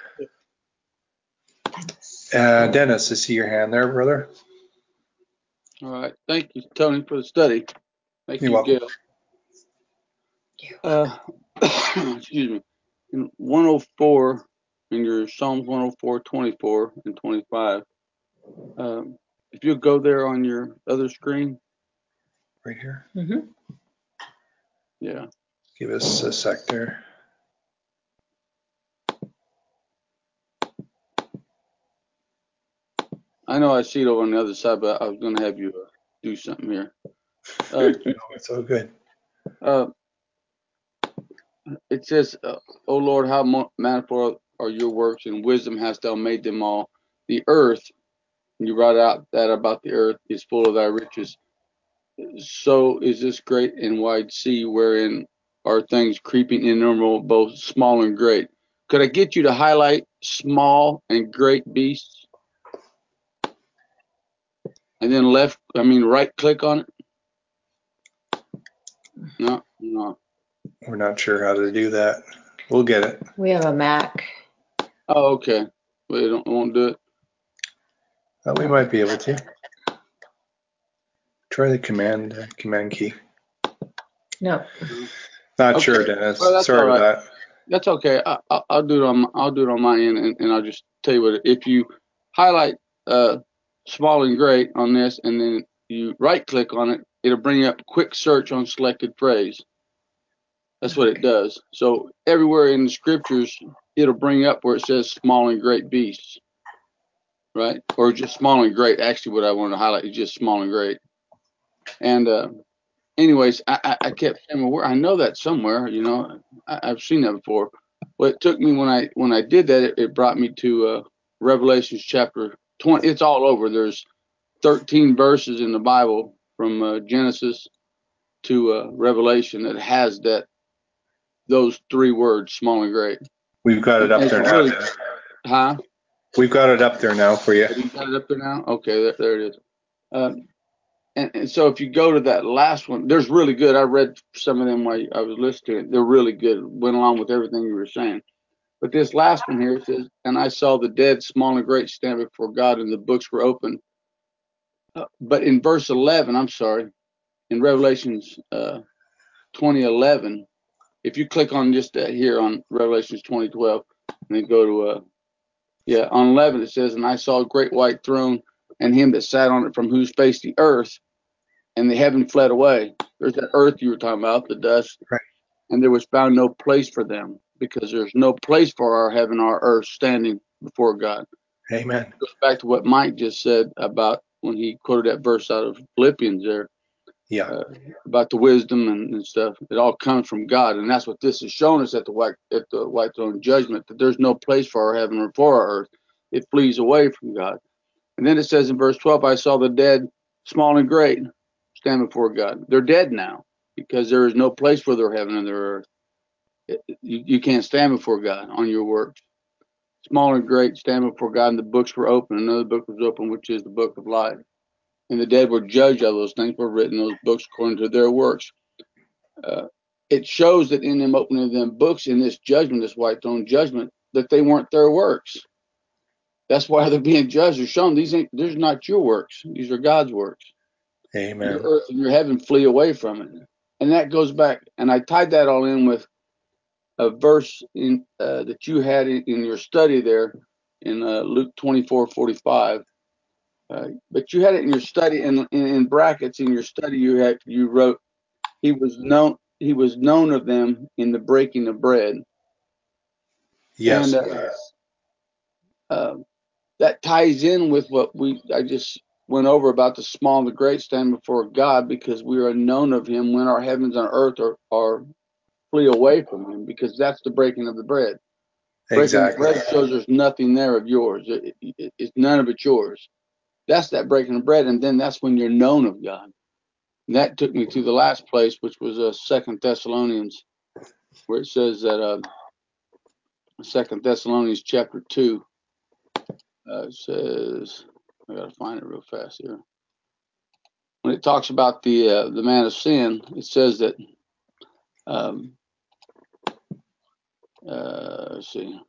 Dennis, I see your hand there, brother. All right. Thank you, Tony, for the study. Thank You're you, welcome. Gail. Excuse me. In 104, in your Psalms 104, 24 and 25, if you go there on your other screen. Right here. Mm-hmm. Yeah. Give us a sec there. I know I see it over on the other side, but I was going to have you do something here. No, it's all good. It says, O Lord, how manifold are your works, and wisdom hast thou made them all. The earth, and you write out that about the earth, is full of thy riches. So is this great and wide sea, wherein are things creeping innumerable, both small and great. Could I get you to highlight small and great beasts? And then right click on it? No. We're not sure how to do that. We'll get it. We have a Mac. Oh, okay. Well, it won't do it. We might be able to. Try the command key. No. Not Okay. sure, Dennis. Well, that's Sorry all right. about that. That's okay. I'll do it on my end, and I'll just tell you what. If you highlight small and great on this, and then you right click on it, it'll bring up quick search on selected phrase. That's what it does. So everywhere in the scriptures, it'll bring up where it says small and great beasts, right? Or just small and great. Actually, what I wanted to highlight is just small and great. And anyways, I kept saying, well, I know that somewhere. I've seen that before. Well, it took me when I did that, it brought me to Revelations chapter 20. It's all over. There's 13 verses in the Bible from Genesis to Revelation that has those 3 words, small and great. We've got it up It's there now. really, huh? We've got it up there now for you. Have you got it up there now? Okay, there it is. And so if you go to that last one, there's really good. I read some of them while I was listening. They're really good. Went along with everything you were saying. But this last one here, it says, and I saw the dead, small and great, stand before God, and the books were opened. But in verse 11, in Revelations 20:11, if you click on just here on Revelations 20:12, and then go to, on 11, it says, and I saw a great white throne, and him that sat on it, from whose face the earth and the heaven fled away. There's that earth you were talking about, the dust. Right. And there was found no place for them, because there's no place for our heaven, our earth standing before God. Amen. It goes back to what Mike just said about when he quoted that verse out of Philippians there. Yeah. About the wisdom and stuff. It all comes from God, and that's what this is showing us at the white throne judgment, that there's no place for our heaven or for our earth. It flees away from God. And then it says in verse 12, I saw the dead, small and great, stand before God. They're dead now because there is no place for their heaven and their earth. You can't stand before God on your works. Small and great stand before God, and the books were open. Another book was open, which is the book of life. And the dead were judged of those things were written in those books according to their works. It shows that in them opening them books in this judgment, this white throne judgment, that they weren't their works. That's why they're being judged. They're shown these are not your works. These are God's works. Amen. Your earth and your heaven flee away from it. And that goes back, and I tied that all in with a verse in that you had in your study there in Luke 24:45. But you had it in your study, and in brackets in your study you wrote, he was known of them in the breaking of bread. Yes. And that ties in with what I just went over about the small and the great stand before God, because we are known of him when our heavens and earth are flee away from him, because that's the breaking of the bread. Exactly. Breaking of bread shows there's nothing there of yours. It's none of it yours. That's that breaking of bread, and then that's when you're known of God. And that took me to the last place, which was 2 Thessalonians, where it says that 2 Thessalonians chapter 2 says, I gotta find it real fast here. When it talks about the man of sin, it says that let's see.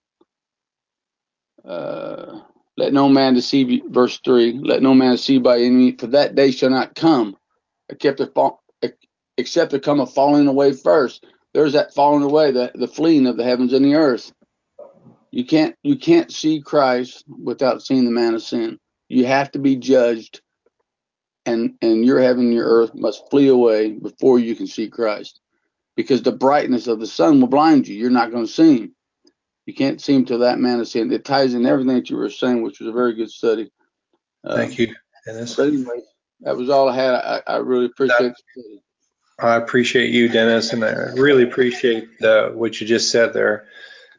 Let no man deceive you, verse 3, let no man deceive by any means, for that day shall not come, except there come a falling away first. There's that falling away, the fleeing of the heavens and the earth. You can't see Christ without seeing the man of sin. You have to be judged, and your heaven and your earth must flee away before you can see Christ, because the brightness of the sun will blind you. You're not going to see him. You can't see him to that man of sin. It ties in everything that you were saying, which was a very good study. Thank you, Dennis. But anyway, that was all I had. I really appreciate it. I appreciate you, Dennis, and I really appreciate what you just said there.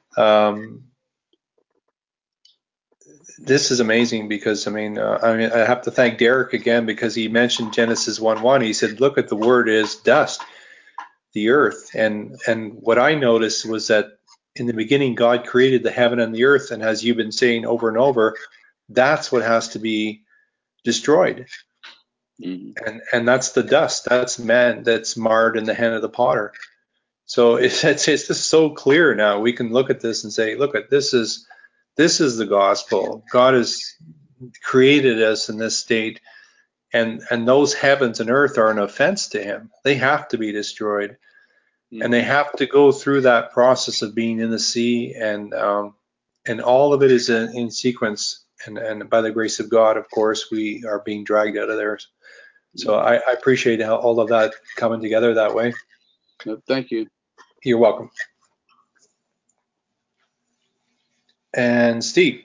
This is amazing because, I have to thank Derek again, because he mentioned Genesis 1:1. He said, look at the word is dust, the earth. And what I noticed was that in the beginning, God created the heaven and the earth. And as you've been saying over and over, that's what has to be destroyed. Mm-hmm. And that's the dust. That's man that's marred in the hand of the potter. So it's just so clear now. We can look at this and say, look, this is the gospel. God has created us in this state, and those heavens and earth are an offense to him. They have to be destroyed. Mm-hmm. And they have to go through that process of being in the sea, and all of it is in sequence. And by the grace of God, of course, we are being dragged out of there. So I appreciate all of that coming together that way. Thank you. You're welcome. And Steve,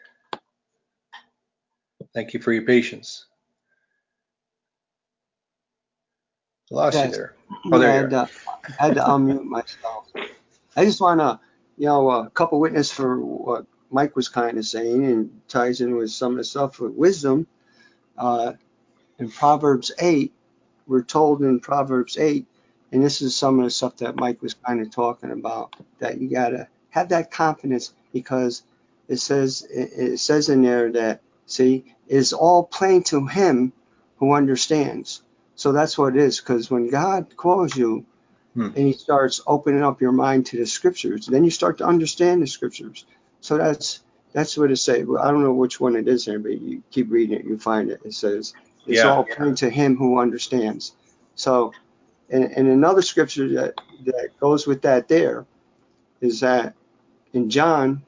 thank you for your patience. I lost you there. Oh, there you are. I had to unmute myself. I just want to, a couple witness for what Mike was kind of saying, and ties in with some of the stuff with wisdom. In Proverbs 8, we're told in Proverbs 8, and this is some of the stuff that Mike was kind of talking about, that you got to have that confidence, because it says in there that, see, it's all plain to him who understands. So that's what it is, because when God calls you and he starts opening up your mind to the scriptures, then you start to understand the scriptures. So that's what it says. Well, I don't know which one it is there, but you keep reading it, you find it. It says, it's all plain to him who understands. So, and another scripture that goes with that there is that in John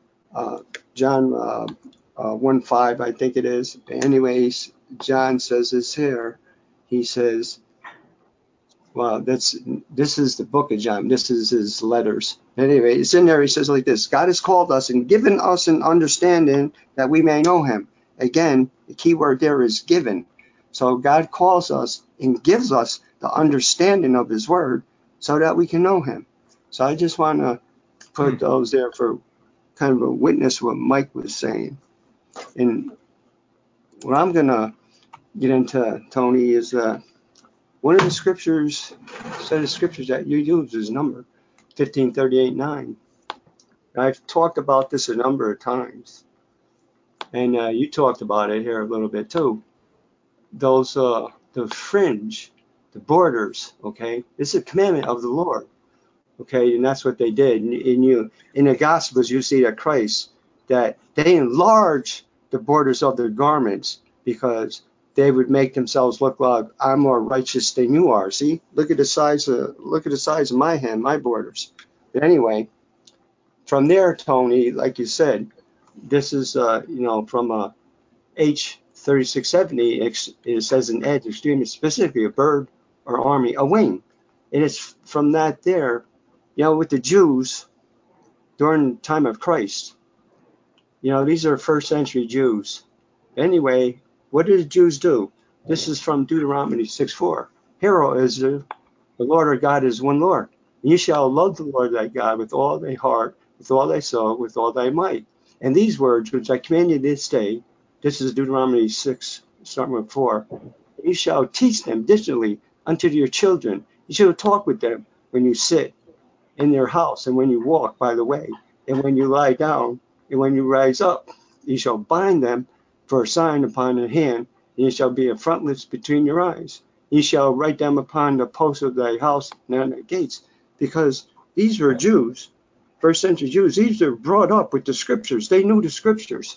1:5, I think it is. Anyways, John says this here. He says, well, this is the book of John. This is his letters. Anyway, it's in there. He says like this: God has called us and given us an understanding that we may know him. Again, the key word there is given. So God calls us and gives us the understanding of his word so that we can know him. So I just want to put those there for kind of a witness what Mike was saying. And what I'm going to get into, Tony, is one of the scriptures, set of scriptures that you use is number 15:38:9. I've talked about this a number of times, and you talked about it here a little bit too. Those, the fringe, the borders, okay? This is a commandment of the Lord, okay? And that's what they did. In the Gospels, you see that Christ, that they enlarge the borders of their garments because they would make themselves look like I'm more righteous than you are. See, look at the size of my hand, my borders. But anyway, from there, Tony, like you said, this is from H3670. It says an edge, extremely specifically a bird or army, a wing, and it's from that there, with the Jews during the time of Christ. These are first century Jews. Anyway, what did the Jews do? This is from Deuteronomy 6:4. Hero is the Lord our God is one Lord. And you shall love the Lord thy God with all thy heart, with all thy soul, with all thy might. And these words which I command you this day, this is Deuteronomy 6, starting with 4. You shall teach them diligently unto your children. You shall talk with them when you sit in their house, and when you walk by the way, and when you lie down, and when you rise up. You shall bind them for a sign upon your hand, and it shall be a frontlets between your eyes. You shall write them upon the posts of thy house and on the gates, because these were Jews, first century Jews. These are brought up with the scriptures. They knew the scriptures,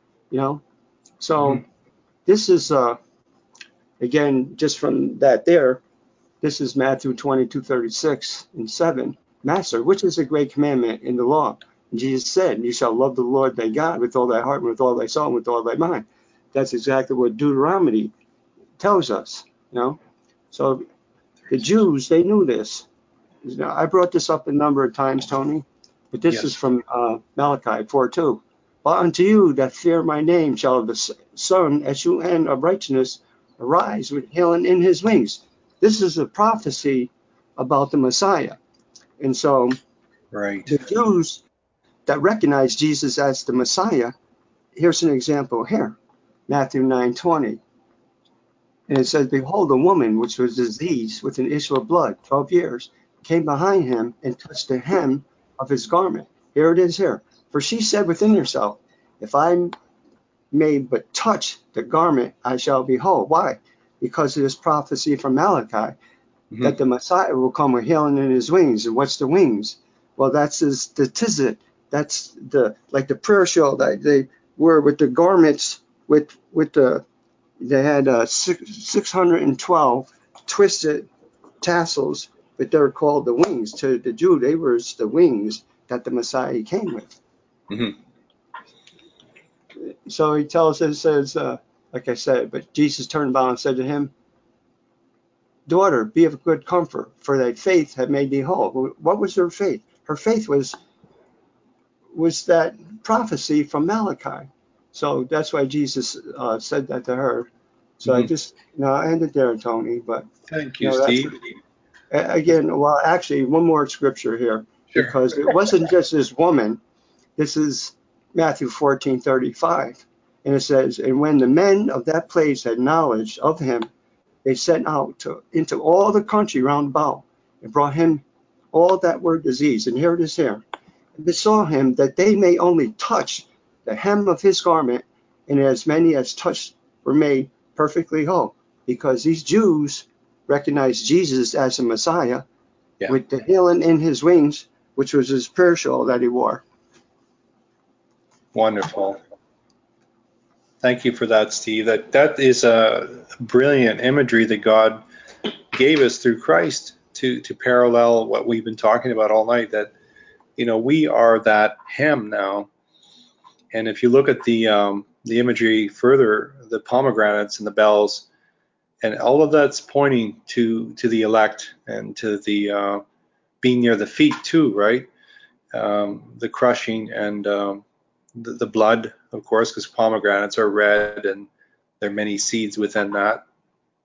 So this is, again, just from that there, this is Matthew 22:36 and 7. Master, which is a great commandment in the law? And Jesus said, you shall love the Lord thy God with all thy heart, and with all thy soul, and with all thy mind. That's exactly what Deuteronomy tells us, So the Jews, they knew this. I brought this up a number of times, Tony, but this is from Malachi 4:2. But unto you that fear my name shall the sun, S-U-N, of righteousness arise with healing in his wings. This is a prophecy about the Messiah. And so the Jews that recognize Jesus as the Messiah, here's an example here, Matthew 9:20. And it says, behold, a woman which was diseased with an issue of blood, 12 years, came behind him and touched the hem of his garment. Here it is here. For she said within herself, if I may but touch the garment, I shall be whole. Why? Because of this prophecy from Malachi, that the Messiah will come with healing in his wings. And what's the wings? Well, that's the tzitzit. That's like the prayer shawl that they were with the garments they had 612 twisted tassels, but they're called the wings. To the Jew, they were the wings that the Messiah came with. So he tells us, says, like I said, but Jesus turned about and said to him, daughter, be of good comfort, for thy faith had made thee whole. What was her faith? Her faith was that prophecy from Malachi. So that's why Jesus said that to her. So I just, I ended there, Tony. But thank you, Steve. Again, well, actually, one more scripture here, because it wasn't just this woman. This is Matthew 14:35, and it says, and when the men of that place had knowledge of him, they sent out into all the country round about and brought him all that were diseased. And here it is here. And they saw him that they may only touch the hem of his garment, and as many as touched were made perfectly whole. Because these Jews recognized Jesus as the Messiah with the healing in his wings, which was his prayer shawl that he wore. Wonderful. Thank you for that, Steve. That is a brilliant imagery that God gave us through Christ to parallel what we've been talking about all night, that we are that hem now. And if you look at the imagery further, the pomegranates and the bells, and all of that's pointing to the elect and to the being near the feet too, right? The crushing and the blood, of course, because pomegranates are red and there are many seeds within that.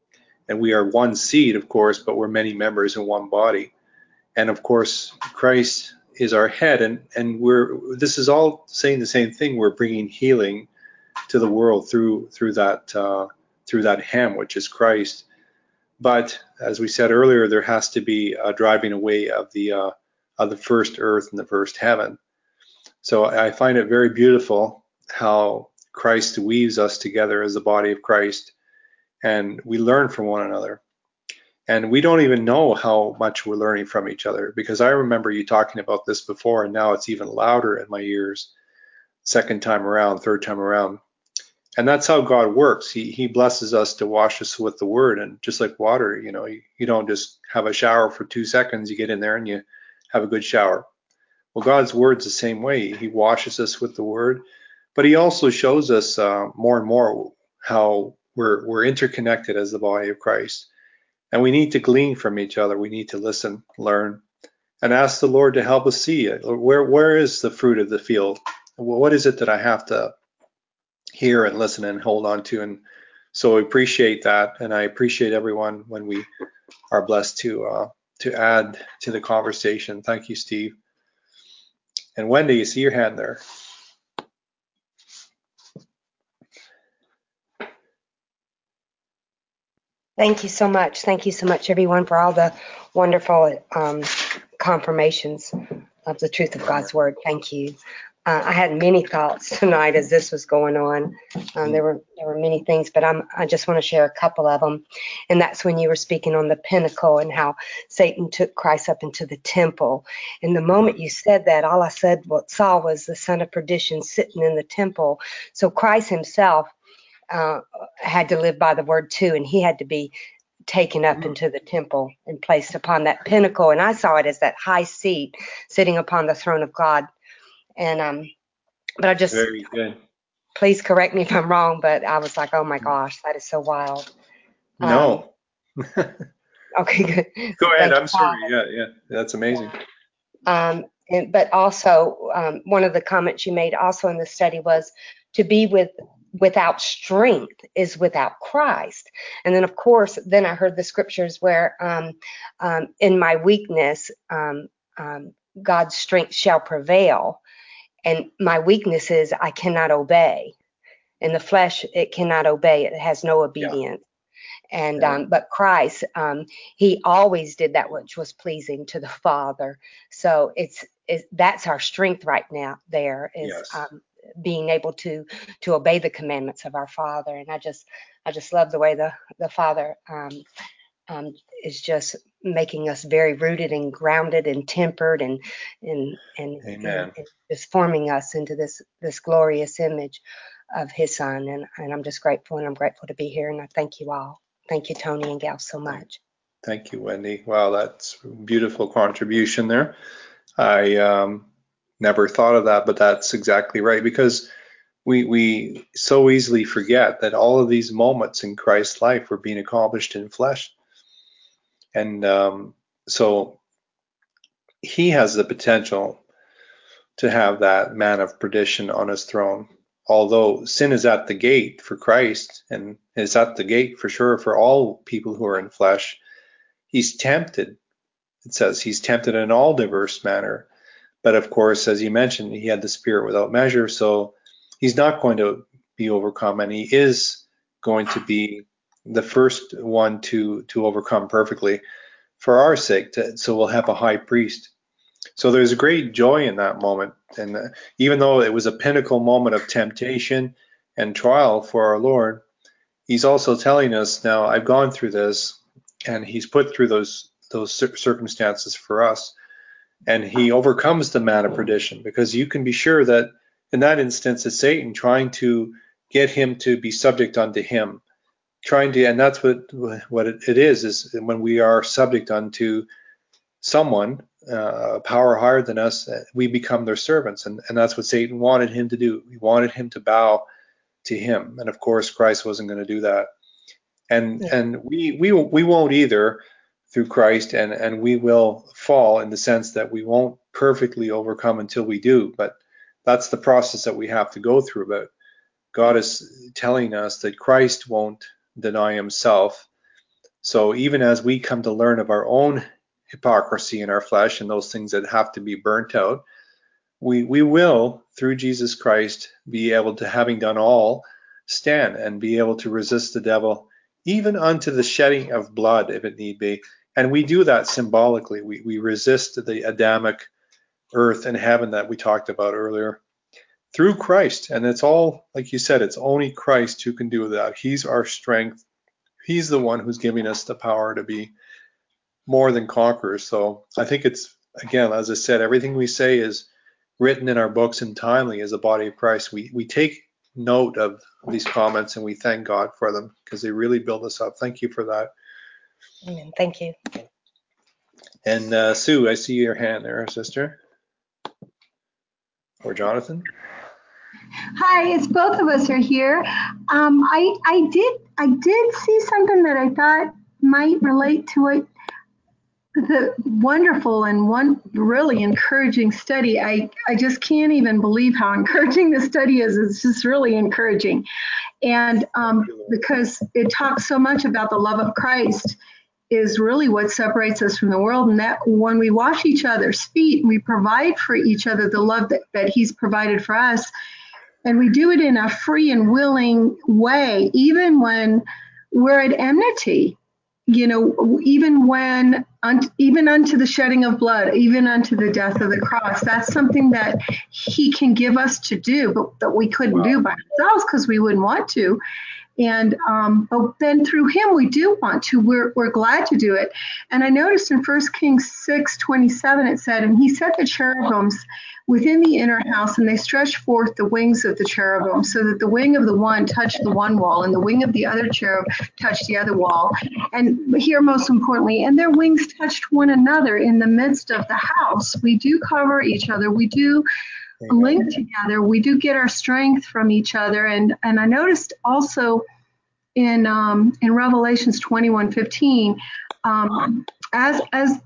And we are one seed, of course, but we're many members in one body. And of course, Christ is our head, and this is all saying the same thing. We're bringing healing to the world through that hem, which is Christ. But as we said earlier, there has to be a driving away of the first earth and the first heaven. So I find it very beautiful how Christ weaves us together as the body of Christ, and we learn from one another. And we don't even know how much we're learning from each other, because I remember you talking about this before, and now it's even louder in my ears, second time around, third time around. And that's how God works. He blesses us to wash us with the word. And just like water, you don't just have a shower for 2 seconds. You get in there and you have a good shower. Well, God's word's the same way. He washes us with the word, but he also shows us more and more how we're interconnected as the body of Christ. And we need to glean from each other. We need to listen, learn, and ask the Lord to help us see it. Where is the fruit of the field? What is it that I have to hear and listen and hold on to? And so I appreciate that, and I appreciate everyone when we are blessed to add to the conversation. Thank you, Steve. And Wendy, you see your hand there. Thank you so much. Thank you so much, everyone, for all the wonderful confirmations of the truth of God's word. Thank you. I had many thoughts tonight as this was going on. There were many things, but I just want to share a couple of them. And that's when you were speaking on the pinnacle and how Satan took Christ up into the temple. And the moment you said that, all I saw was the son of perdition sitting in the temple. So Christ himself had to live by the word too, and he had to be taken up into the temple and placed upon that pinnacle. And I saw it as that high seat sitting upon the throne of God. And but I just, very good. Please correct me if I'm wrong, but I was like, oh my gosh, that is so wild. No. Okay, good. Go ahead. Thank I'm you. sorry. Yeah, that's amazing. But also, one of the comments you made also in the study was to be without strength is without Christ. And then, of course, then I heard the scriptures where in my weakness, God's strength shall prevail. And my weakness is I cannot obey. In the flesh, it cannot obey. It has no obedience. Yeah. And but Christ, he always did that which was pleasing to the Father. So that's our strength right now. There is being able to obey the commandments of our Father. And I just love the way the Father is just making us very rooted and grounded and tempered and just forming us into this glorious image of his son. And I'm just grateful, and I'm grateful to be here. And I thank you all. Thank you, Tony and Gal, so much. Thank you, Wendy. Wow, that's a beautiful contribution there. I never thought of that, but that's exactly right, because we so easily forget that all of these moments in Christ's life were being accomplished in flesh. And so he has the potential to have that man of perdition on his throne. Although sin is at the gate for Christ, and is at the gate for sure for all people who are in flesh, he's tempted. It says he's tempted in all diverse manner. But of course, as you mentioned, he had the spirit without measure, so he's not going to be overcome, and he is going to be the first one to overcome perfectly for our sake. So we'll have a high priest. So there's a great joy in that moment. And even though it was a pinnacle moment of temptation and trial for our Lord, he's also telling us, now I've gone through this, and he's put through those circumstances for us. And he overcomes the man of perdition, because you can be sure that in that instance it's Satan trying to get him to be subject unto him. And that's what it is when we are subject unto someone, a power higher than us, we become their servants. And that's what Satan wanted him to do. He wanted him to bow to him. And of course, Christ wasn't going to do that. And we won't either through Christ, and we will fall in the sense that we won't perfectly overcome until we do. But that's the process that we have to go through. But God is telling us that Christ won't deny himself. So even as we come to learn of our own hypocrisy in our flesh and those things that have to be burnt out, we will, through Jesus Christ, be able to, having done all, stand and be able to resist the devil, even unto the shedding of blood, if it need be. And we do that symbolically. We resist the Adamic earth and heaven that we talked about earlier through Christ. And it's all, like you said, it's only Christ who can do that. He's our strength. He's the one who's giving us the power to be more than conquerors. So I think it's, again, as I said, everything we say is written in our books and timely as a body of Christ. We take note of these comments and we thank God for them because they really build us up. Thank you for that. Amen. Thank you. And Sue, I see your hand there, sister. Or Jonathan. Hi, it's both of us are here. I did see something that I thought might relate to it. The wonderful and one really encouraging study. I just can't even believe how encouraging the study is. It's just really encouraging. And because it talks so much about the love of Christ is really what separates us from the world. And that when we wash each other's feet and we provide for each other the love that he's provided for us, and we do it in a free and willing way, even when we're at enmity, even unto the shedding of blood, even unto the death of the cross. That's something that he can give us to do, but that we couldn't do by ourselves because we wouldn't want to. And but then through him, we do want to. We're glad to do it. And I noticed in 1 Kings 6:27, it said, and he set the cherubims within the inner house, and they stretched forth the wings of the cherubim, so that the wing of the one touched the one wall, and the wing of the other cherub touched the other wall. And here, most importantly, and their wings touched one another in the midst of the house. We do cover each other. We do link together. We do get our strength from each other. And I noticed also in Revelations 21:15, as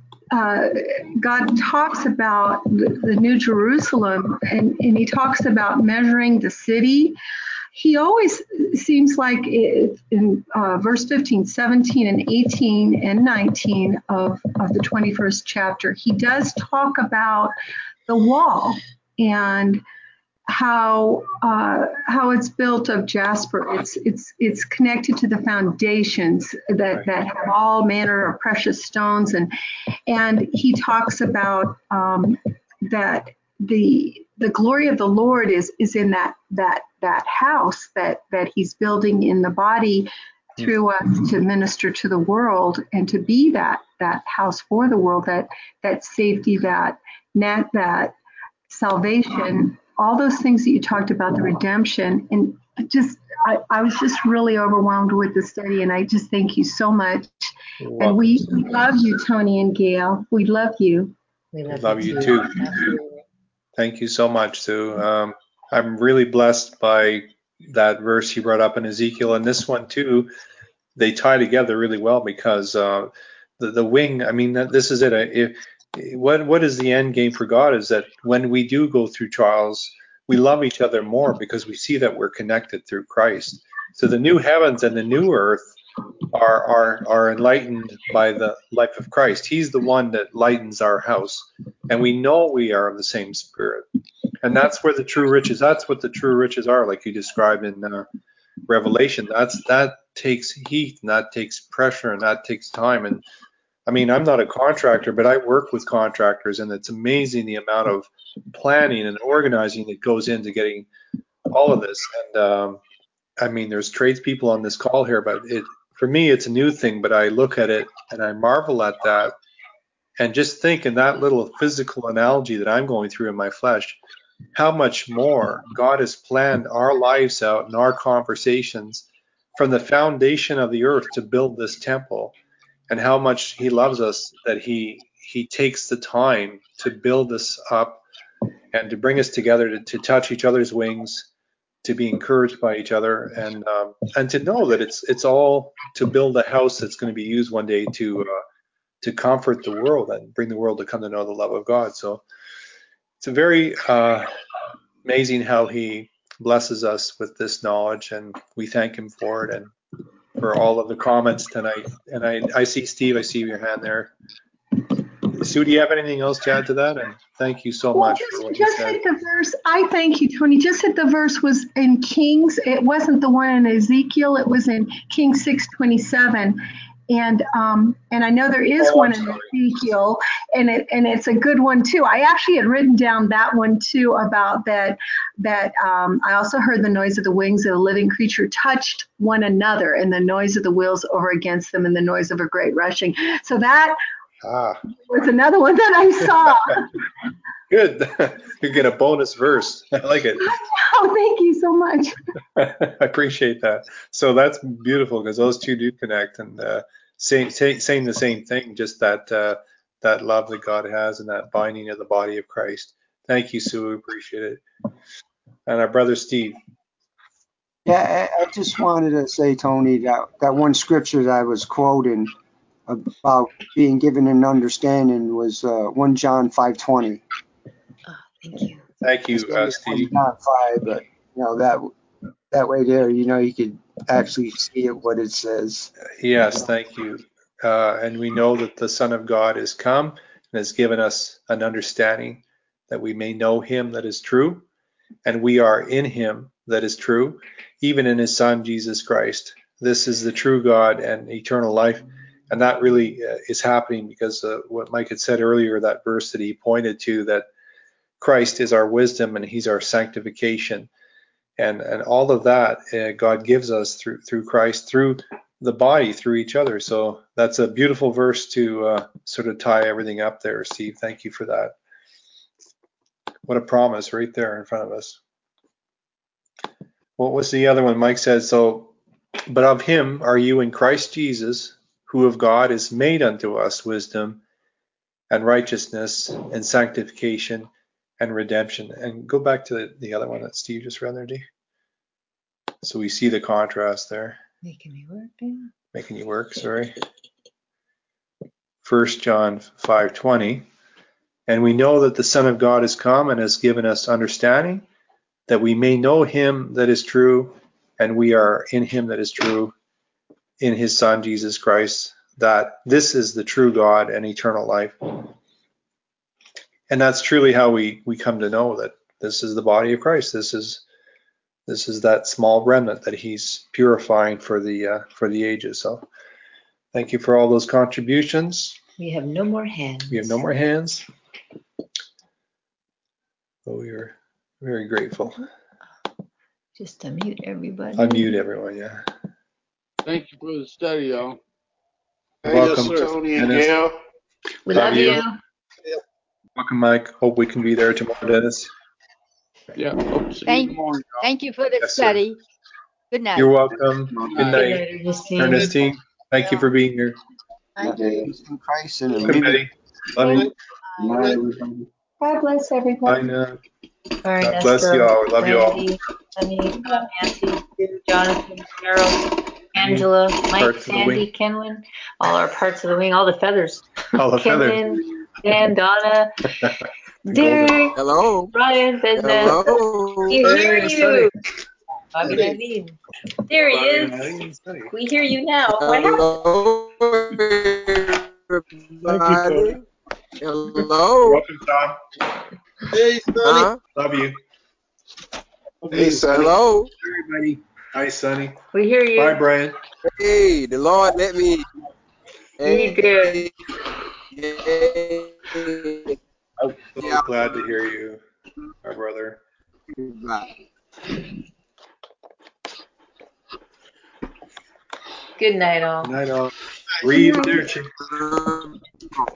God talks about the New Jerusalem and he talks about measuring the city, he always seems like in verse 15, 17, and 18, and 19 of the 21st chapter, he does talk about the wall and how it's built of jasper. It's connected to the foundations that have all manner of precious stones, and he talks about that the glory of the Lord is in that house that he's building in the body through us to minister to the world and to be that house for the world, that safety, that net, that salvation, all those things that you talked about, the redemption. And I was just really overwhelmed with the study, and I just thank you so much. And we love you, Tony and Gail. We love you. We love you too. Absolutely. Thank you so much, Sue. I'm really blessed by that verse you brought up in Ezekiel, and this one too. They tie together really well because the wing. I mean, this is it. What is the end game for God is that when we do go through trials, we love each other more because we see that we're connected through Christ. So the new heavens and the new earth are enlightened by the life of Christ. He's the one that lightens our house, and we know we are of the same spirit. And that's where the true riches. That's what the true riches are, like you described in Revelation. That takes heat, and that takes pressure, and that takes time. And I mean, I'm not a contractor, but I work with contractors, and it's amazing the amount of planning and organizing that goes into getting all of this. And I mean, there's tradespeople on this call here, but for me, it's a new thing, but I look at it and I marvel at that and just think in that little physical analogy that I'm going through in my flesh, how much more God has planned our lives out and our conversations from the foundation of the earth to build this temple, and how much he loves us that he takes the time to build us up and to bring us together to touch each other's wings, to be encouraged by each other, and to know that it's all to build a house that's going to be used one day to comfort the world and bring the world to come to know the love of God. So it's a very amazing how he blesses us with this knowledge, and we thank him for it. for all of the comments tonight. And I see Steve, I see your hand there. Sue, do you have anything else to add to that? And thank you so Well, much for what you just said. hit the verse. I thank you, Tony. Just hit the verse was in Kings. It wasn't the one in Ezekiel. It was in Kings 6:27. And I know there is one in Ezekiel, and it's a good one too. I actually had written down that one too about that. I also heard the noise of the wings of the living creature touched one another, and the noise of the wheels over against them, and the noise of a great rushing. So that was another one that I saw. Good. You get a bonus verse. I like it. Oh, thank you so much. I appreciate that. So that's beautiful because those two do connect and saying the same thing, just that love that God has and that binding of the body of Christ. Thank you, Sue. Appreciate it. And our brother Steve. Yeah, I just wanted to say, Tony, that one scripture that I was quoting about being given an understanding was 1 John 5:20. Oh, thank you. Thank you, Steve. 1 John 5, but that way there, you could actually see it, what it says. Yes, thank you. And we know that the Son of God is come and has given us an understanding that we may know him that is true, and we are in him that is true, even in his Son, Jesus Christ. This is the true God and eternal life. And that really is happening because what Mike had said earlier, that verse that he pointed to, that Christ is our wisdom and he's our sanctification. And all of that God gives us through Christ, through the body, through each other. So that's a beautiful verse to sort of tie everything up there, Steve. Thank you for that. What a promise right there in front of us. What was the other one? Mike said, so, but of him are you in Christ Jesus, who of God is made unto us wisdom and righteousness and sanctification and redemption. And go back to the other one that Steve just read there, D. So we see the contrast there. Making me work, yeah. Making you work, sorry. 1 John 5:20. And we know that the Son of God is come and has given us understanding, that we may know him that is true, and we are in him that is true, in his Son Jesus Christ, that this is the true God and eternal life. And that's truly how we come to know that this is the body of Christ. This is that small remnant that he's purifying for the ages. So thank you for all those contributions. We have no more hands. We have no more hands. So we are very grateful. Just unmute everybody. Unmute everyone, yeah. Thank you for the study, y'all. Welcome, Yes, sir. Tony and Dennis. Gail. We Love love you. you. Welcome, Mike. Hope we can be there tomorrow, Dennis. Yeah. Hope to see you in the morning, y'all. Thank you for the Yes, sir. study. Good night. You're welcome. Good Good night, night, Ernestine. Ernestine. Thank you for being here. Thank you. In Christ and a Welcome, living. Betty. Love you. Good night, everybody. God bless everybody. Bye now. Bye, God bless you all. We love you all. Randy, Sunny, Nancy, Sue, Jonathan, Cheryl, Angela, Mike, Parts of the Sandy, wing. Kenwin, all our parts of the wing, all the feathers. All the feathers. Kenwin, Dan, Donna, Derek, Hello. Brian, Business. Hello. We hear Hey, you. Bobby Naveen. There he is. We hear you now. What happened? Hello, everybody. Hello. Welcome, Tom. Hey, Sonny. Huh? Love you. Hey, hello. Everybody. Hi, Sonny. We hear you. Bye, Brian. Hey, the Lord let me. You did. I'm so Yeah. glad to hear you, my brother. Good night, all. Good night, all. Breathe in there, chick.